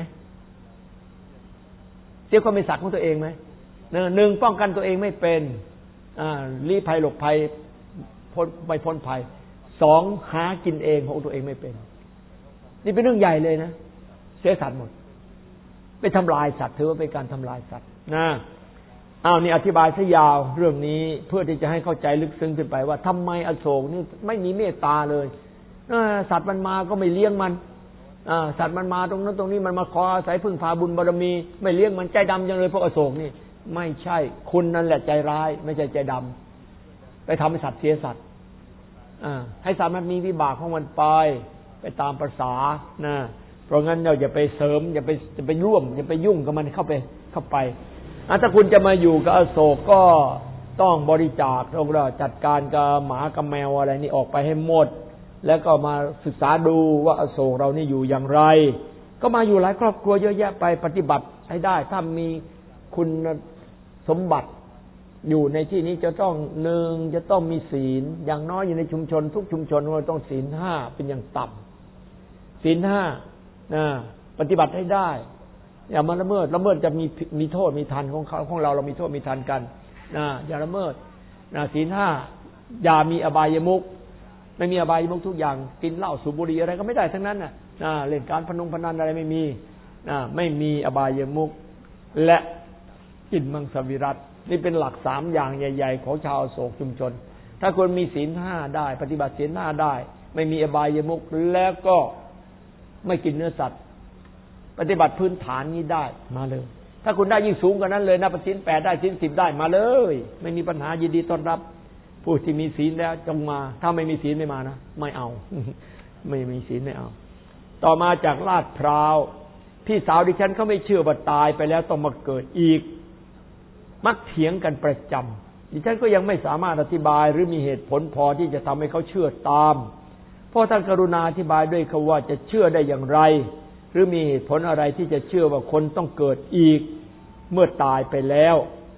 เสียความเป็นสัตว์ของตัวเองไหมหนึ่งป้องกันตัวเองไม่เป็นลี้ภัยหลบภัยพ้นภัยสองหากินเองของตัวเองไม่เป็นนี่เป็นเรื่องใหญ่เลยนะเสียสัตว์หมดไปทำลายสัตว์ถือว่าเป็นการทำลายสัตว์นะนี่อธิบายซะยาวเรื่องนี้เพื่อที่จะให้เข้าใจลึกซึ้งขึ้นไปว่าทำไมอโศกนี่ไม่มีเมตตาเลยสัตว์มันมาก็ไม่เลี้ยงมันสัตว์มันมาตรงนั้นตรงนี้มันมาขออาศัยพึ่งพาบุญบารมีไม่เลี้ยงมันใจดำจังเลยพวกอโศกนี่ไม่ใช่คุณนั่นแหละใจร้ายไม่ใช่ใจดำไปทำให้สัตว์เสียสัตว์ให้สัตว์มันมีวิบากของมันไปตามภาษานะเพราะงั้นเราอย่าไปเสริมอย่าไปร่วมอย่าไปยุ่งกับมันเข้าไปถ้าคุณจะมาอยู่กับอโศกก็ต้องบริจาคเราจัดการกับหมากับแมวอะไรนี่ออกไปให้หมดแล้วก็มาศึกษาดูว่าอโศกเรานี่อยู่อย่างไรก็มาอยู่หลายครอบครัวเยอะแยะไปปฏิบัติให้ได้ถ้ามีคุณสมบัติอยู่ในที่นี้จะต้องจะต้องมีศีลอย่างน้อยอยู่ในชุมชนทุกชุมชนเราต้องศีล 5เป็นอย่างต่ำศีล 5ปฏิบัติให้ได้อย่ามาละเมิดจะมีโทษมีทันของเรามีโทษมีทันกันอย่าละเมิดศีล 5อย่ามีอบายมุขไม่มีอบายมุขทุกอย่างกินเหล้าสูบบุหรี่อะไรก็ไม่ได้ทั้งนั้นเล่นการพนันอะไรไม่มีอบายมุขและอินมังสวิรัตนี่เป็นหลัก3อย่างใหญ่ๆของชาวอโศกชุมชนถ้าคนมีศีล 5ได้ปฏิบัติศีล 5ได้ไม่มีอบายมุขแล้วก็ไม่กินเนื้อสัตว์ปฏิบัติพื้นฐานนี้ได้มาเลยถ้าคุณได้ยิ่งสูงกว่านั้นเลยนับศีล 8ได้ศีล 10ได้มาเลยไม่มีปัญหายินดีต้อนรับผู้ที่มีศีลแล้วจงมาถ้าไม่มีศีลไม่มานะไม่เอา ไม่มีศีลไม่เอาต่อมาจากลาดพร้าวพี่สาวดิฉันเขาไม่เชื่อว่าตายไปแล้วต้องมาเกิดอีกมักเถียงกันประจำดิฉันก็ยังไม่สามารถอธิบายหรือมีเหตุผลพอที่จะทำให้เขาเชื่อตามเพราะท่านกรุณาอธิบายด้วยคำว่าจะเชื่อได้อย่างไรหรือมีเหตุผลอะไรที่จะเชื่อว่าคนต้องเกิดอีกเมื่อตายไปแล้ว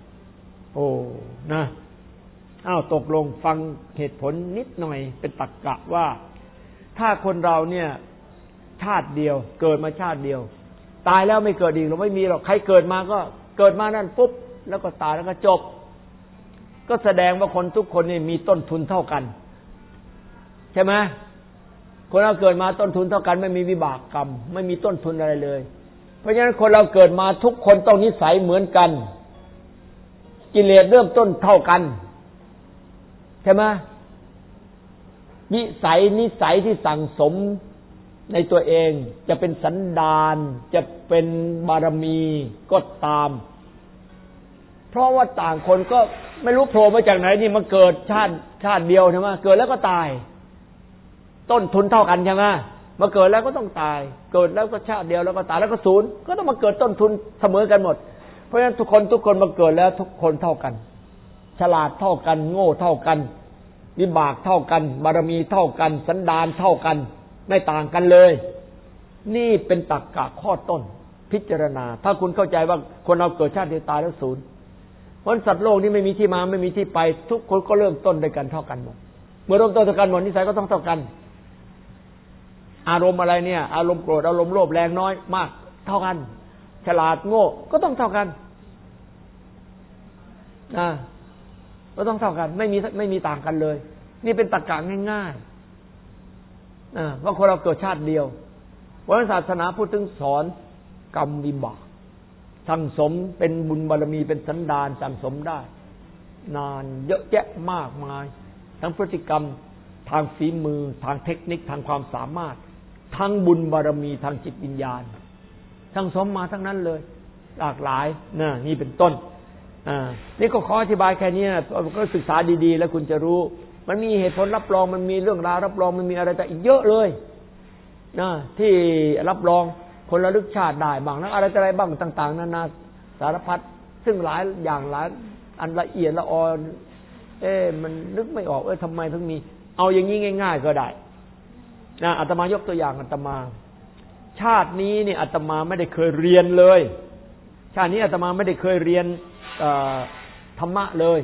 ตกลงฟังเหตุผลนิดหน่อยเป็นตรรกะว่าถ้าคนเราเนี่ยชาติเดียวเกิดมาชาติเดียวตายแล้วไม่เกิดอีกเราไม่มีหรอกใครเกิดมาก็เกิดมานั่นปุ๊บแล้วก็ตายแล้วก็จบก็แสดงว่าคนทุกคนนี่มีต้นทุนเท่ากันใช่ไหมคนเราเกิดมาต้นทุนเท่ากันไม่มีวิบากกรรมไม่มีต้นทุนอะไรเลยเพราะฉะนั้นคนเราเกิดมาทุกคนต้องนิสัยเหมือนกันกิเลสเริ่มต้นเท่ากันใช่ไหมนิสัยที่สั่งสมในตัวเองจะเป็นสันดานจะเป็นบารมีก็ตามเพราะว่าต่างคนก็ไม่รู้โผล่มาจากไหนนี่มาเกิดชาติเดียวใช่ไหมเกิดแล้วก็ตายต้นทุนเท่ากันใช่ไหมมาเกิดแล้วก็ต้องตายเกิดแล้วก็ชาติเดียวแล้วก็ตายแล้วก็ศูนย์ก็ต้องมาเกิดต้นทุนเสมอกันหมดเพราะฉะนั้นทุกคนมาเกิดแล้วทุกคนเท่ากันฉลาดเท่ากันโง่เท่ากันวิบากเท่ากันบารมีเท่ากันสันดานเท่ากันไม่ต่างกันเลยนี่เป็นตรรกะข้อต้นพิจารณาถ้าคุณเข้าใจว่าคนเราเกิดชาติเดียวตายแล้วศูนย์เพราะสัตว์โลกนี้ไม่มีที่มาไม่มีที่ไปทุกคนก็เริ่มต้นด้วยกันเท่ากันหมดเมื่อเริ่มต้นเท่ากันหมดนิสัยก็ต้องเท่ากันอารมณ์อะไรเนี่ยอารมณ์โกรธอารมณ์โลภแรงน้อยมากเท่ากันฉลาดโง่ก็ต้องเท่ากันก็ต้องเท่ากันไม่มีต่างกันเลยนี่เป็นตรรกะง่ายๆว่าคนเราเกิดชาติเดียวเพราะศาสนาพูดถึงสอนกรรมวิบากสั่งสมเป็นบุญบารมีเป็นสันดานสั่งสมได้นานเยอะแยะมากมายทั้งพฤติกรรมทางฝีมือทางเทคนิคทางความสามารถทั้งบุญบารมีทางจิตวิญญาณสั่งสมมาทั้งนั้นเลยหลากหลายนะนี่เป็นต้นนี่ก็ขออธิบายแค่นี้นะก็ศึกษาดีๆแล้วคุณจะรู้มันมีเหตุผลรับรองมันมีเรื่องราวรับรองมันมีอะไรแต่อีกเยอะเลยนะที่รับรองคนระลึกชาติได้บ้างแล้วอะไรบ้างต่างๆนานาสารพัดซึ่งหลายอย่างหลายอันละเอียดละออมันนึกไม่ออกทำไมถึงมีเอาอย่างนี้ง่ายๆก็ได้นะอาตมายกตัวอย่างอาตมาชาตินี้เนี่ยอาตมาไม่ได้เคยเรียนเลยชาตินี้อาตมาไม่ได้เคยเรียนธรรมะเลย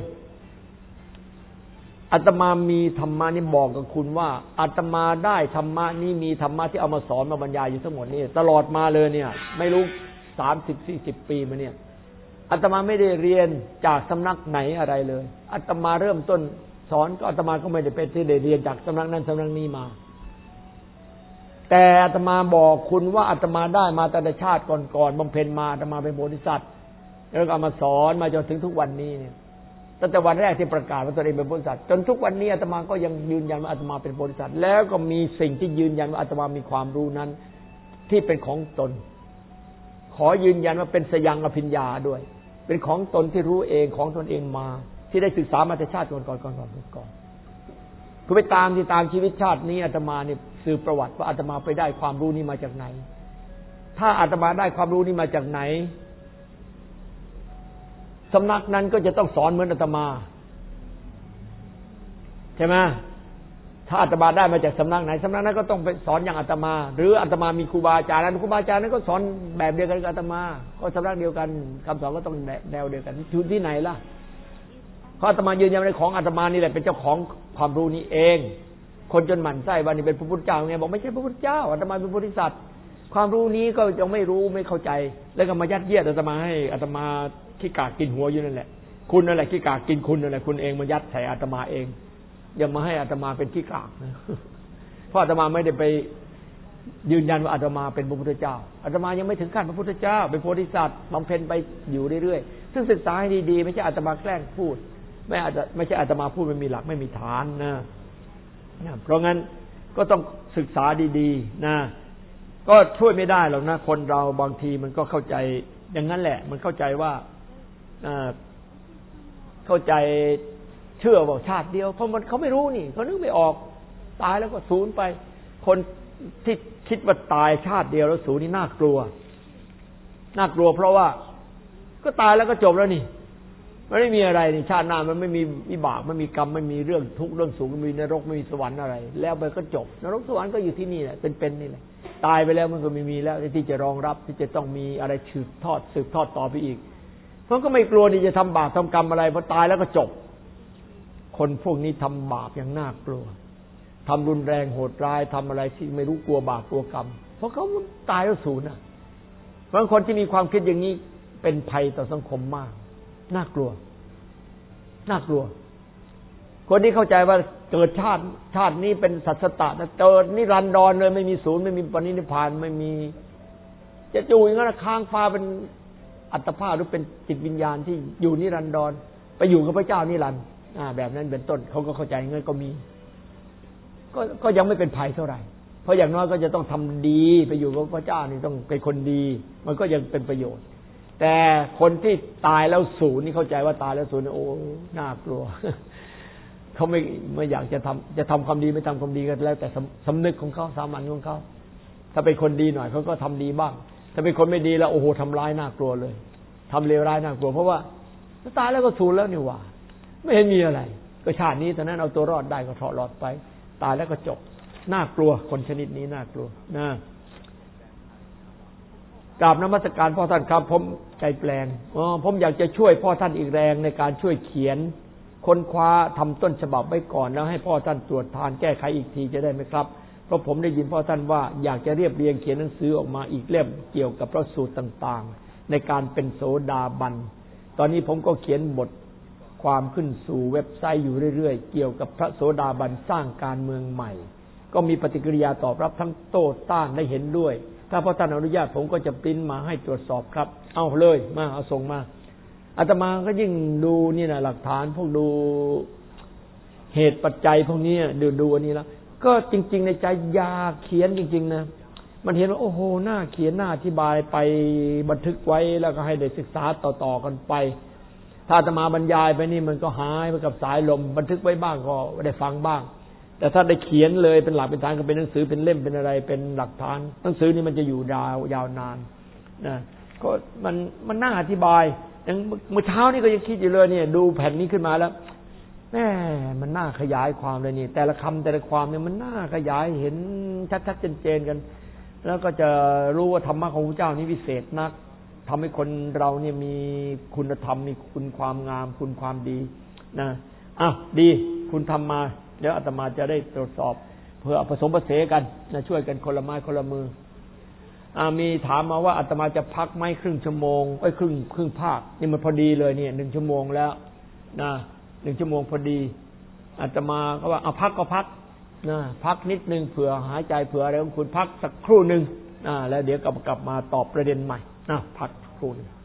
อาตมามีธรรมะนี่บอกกับคุณว่าอาตมาได้ธรรมะนี่มีธรรมะที่เอามาสอนมาบรรยายอยู่ทั้งหมดนี่ตลอดมาเลยเนี่ยไม่รู้30-40 ปีมาเนี่ยอาตมาไม่ได้เรียนจากสำนักไหนอะไรเลยอาตมาเริ่มต้นสอนก็อาตมาก็ไม่ได้ไปที่ได้เรียนจากสำนักนั้นสำนักนี้มาแต่อาตมาบอกคุณว่าอาตมาได้มาแต่ชาติก่อนๆบำเพ็ญมาอาตมาเป็นโพธิสัตว์แล้วก็เอามาสอนมาจนถึงทุกวันนี้เนี่ยตั้งแต่วันแรกที่ประกาศว่าตัวเองเป็นโพธิสัตว์จนทุกวันนี้อาตมาก็ยังยืนยันว่าอาตมาเป็นโพธิสัตว์แล้วก็มีสิ่งที่ยืนยันว่าอาตมามีความรู้นั้นที่เป็นของตนขอยืนยันว่าเป็นสยังอภิญญาด้วยเป็นของตนที่รู้เองของตนเองมาที่ได้ศึกษามาแต่ชาติก่อนคุณไปตามชีวิตชาตินี้อาตมาเนี่ยสืบประวัติว่าอาตมาไปได้ความรู้นี้มาจากไหนถ้าอาตมาได้ความรู้นี้มาจากไหนสำนักนั้นก็จะต้องสอนเหมือนอาตมาใช่ไหมถ้าอาตมาได้มาจากสำนักไหนสำนักนั้นก็ต้องไปสอนอย่างอาตมาหรืออาตมามีครูบาอาจารย์ครูบาอาจารย์นั้นก็สอนแบบเดียวกันกับอาตมาก็สำนักเดียวกันคำสอนก็ต้องแนวเดียวกันอยู่ที่ไหนล่ะเพราะอาตมายืนยันในของอาตมานี่แหละเป็นเจ้าของความรู้นี้เองคนจนหมั่นไส้ว่านี่เป็นพระพุทธเจ้าไงบอกไม่ใช่พระพุทธเจ้าอาตมาเป็นโพธิสัตว์ความรู้นี้ก็ยังไม่รู้ไม่เข้าใจแล้วก็มายัดเยียดอาตมาให้อาตมาขี้กากกินหัวอยู่นั่นแหละคุณนั่นแหละขี้กากกินคุณนั่นแหละคุณเองมายัดใส่อาตมาเองอย่ามาให้อาตมาเป็นขี้กากนะเพราะอาตมาไม่ได้ไปยืนยันว่าอาตมาเป็นพระพุทธเจ้าอาตมายังไม่ถึงขั้นพระพุทธเจ้าเป็นโพธิสัตว์บำเพ็ญไปอยู่เรื่อยๆซึ่งศึกษาให้ดีๆไม่ใช่อาตมาแกล้งพูดไม่ใช่อาตมาพูดไม่มีหลักไม่มีฐานนะเพราะงั้นก็ต้องศึกษาดีๆนะก็ช่วยไม่ได้หรอกนะคนเราบางทีมันก็เข้าใจอย่างนั้นแหละมันเข้าใจว่าเข้าใจเชื่อว่าชาติเดียวเพราะมันเขาไม่รู้นี่เขานึกไม่ออกตายแล้วก็สูญไปคนที่คิดว่าตายชาติเดียวแล้วสูญนี่น่ากลัวเพราะว่าก็ตายแล้วก็จบแล้วนี่มันไม่มีอะไรนี่ชาติหน้ามันไม่มีวิบากไม่มีกรรมไม่มีเรื่องทุกข์เรื่องสูงไม่มีนรกไม่มีสวรรค์อะไรแล้วไปก็จบนรกสวรรค์ก็อยู่ที่นี่แหละเป็นนี่แหละตายไปแล้วมันก็ไม่มีแล้วที่จะรองรับที่จะต้องมีอะไรสืบทอดต่อไปอีกเพราะก็ไม่กลัวที่จะทำบาปทำกรรมอะไรพอตายแล้วก็จบคนพวกนี้ทำบาปอย่างน่ากลัวทำรุนแรงโหดร้ายทำอะไรที่ไม่รู้กลัวบาปกลัวกรรมเพราะเขาตายแล้วสูญบางคนที่มีความคิดอย่างนี้เป็นภัยต่อสังคมมากน่ากลัวคนที่เข้าใจว่าเกิดชาตินี้เป็นสัตตะนะเกิดนิรันดรเลยไม่มีศูนย์ไม่มีปณิพานไม่มีจะอยู่อย่างนั้นค้างฟ้าเป็นอัตภาพหรือเป็นจิตวิญญาณที่อยู่นิรันดรไปอยู่กับพระเจ้านิรันดร์แบบนั้นเป็นต้นเขาก็เข้าใจงั้นก็มีก็ยังไม่เป็นภัยเท่าไหร่เพราะอย่างน้อยก็จะต้องทำดีไปอยู่กับพระเจ้านี่ต้องเป็นคนดีมันก็ยังเป็นประโยชน์แต่คนที่ตายแล้วศูนย์นี่เข้าใจว่าตายแล้วศูนย์โอ้น่ากลัวเขาไม่อยากจะทำความดีไม่ทำความดีก็แล้วแต่สำนึกของเขาสามัญของเขาถ้าเป็นคนดีหน่อยเขาก็ทำดีบ้างถ้าเป็นคนไม่ดีแล้วโอ้โหทำร้ายน่ากลัวเลยทำเลวร้ายน่ากลัวเพราะว่าตายแล้วก็ศูนย์แล้วนี่ว่าไม่เห็นมีอะไรก็ชาตินี้เท่านั้นเอาตัวรอดได้ก็รอดไปตายแล้วก็จบน่ากลัวคนชนิดนี้น่ากลัวนะกราบนมัสการพ่อท่านครับผมใจแปลงผมอยากจะช่วยพ่อท่านอีกแรงในการช่วยเขียนค้นคว้าทำต้นฉบับไว้ก่อนแล้วให้พ่อท่านตรวจทานแก้ไขอีกทีจะได้ไหมครับเพราะผมได้ยินพ่อท่านว่าอยากจะเรียบเรียงเขียนหนังสือออกมาอีกเล่มเกี่ยวกับพระสูตรต่างๆในการเป็นโสดาบันตอนนี้ผมก็เขียนบทความขึ้นสู่เว็บไซต์อยู่เรื่อยๆเกี่ยวกับพระโสดาบันสร้างการเมืองใหม่ก็มีปฏิกิริยาตอบรับทั้งโต้ต้านได้เห็นด้วยถ้าพระท่านอนุญาตผมก็จะปริ้นมาให้ตรวจสอบครับเอาเลยมาเอาส่งมาอาตมาก็ยิ่งดูนี่นะหลักฐานพวกดูเหตุปัจจัยพวกนี้ดูอันนี้แล้วก็จริงๆในใจอยากเขียนจริงๆนะมันเห็นว่าโอ้โหน่าเขียนน่าอธิบายไปบันทึกไว้แล้วก็ให้ได้ศึกษาต่อๆกันไปถ้าอาตมาบรรยายไปนี่มันก็หายไปกับสายลมบันทึกไว้บ้างก็ได้ฟังบ้างแต่ถ้าได้เขียนเลยเป็นหลักเป็นฐานก็เป็นหนังสือเป็นเล่มเป็นอะไรเป็นหลักฐานหนังสือนี่มันจะอยู่ยาวนานนะก็มันน่าอธิบายอย่างเมื่อเช้านี่ก็ยังคิดอยู่เลยเนี่ยดูแผ่นนี้ขึ้นมาแล้วแม่มันน่าขยายความเลยนี่แต่ละคำแต่ละความเนี่ยมันน่าขยายเห็นชัดๆเจนๆกันแล้วก็จะรู้ว่าธรรมะของพระเจ้านี่วิเศษนักทำให้คนเราเนี่ยมีคุณธรรมมีคุณความงามคุณความดีนะดีคุณทำมาเดี๋ยวอาตมาจะได้ตรวจสอบเพื่อผสมผสานกันนะช่วยกันคนละไม้คนละมือมีถามมาว่าอาตมาจะพักไหมครึ่งชั่วโมงครึ่งภาคนี่มันพอดีเลยเนี่ย1 ชั่วโมงแล้วนะ1 ชั่วโมงพอดีอาตมาก็ว่าพักก็พักนะพักนิดนึงเผื่อหายใจเผื่ออะไรของคุณพักสักครู่นึงแล้วเดี๋ยวกลับมาตอบประเด็นใหม่พักครู่นึง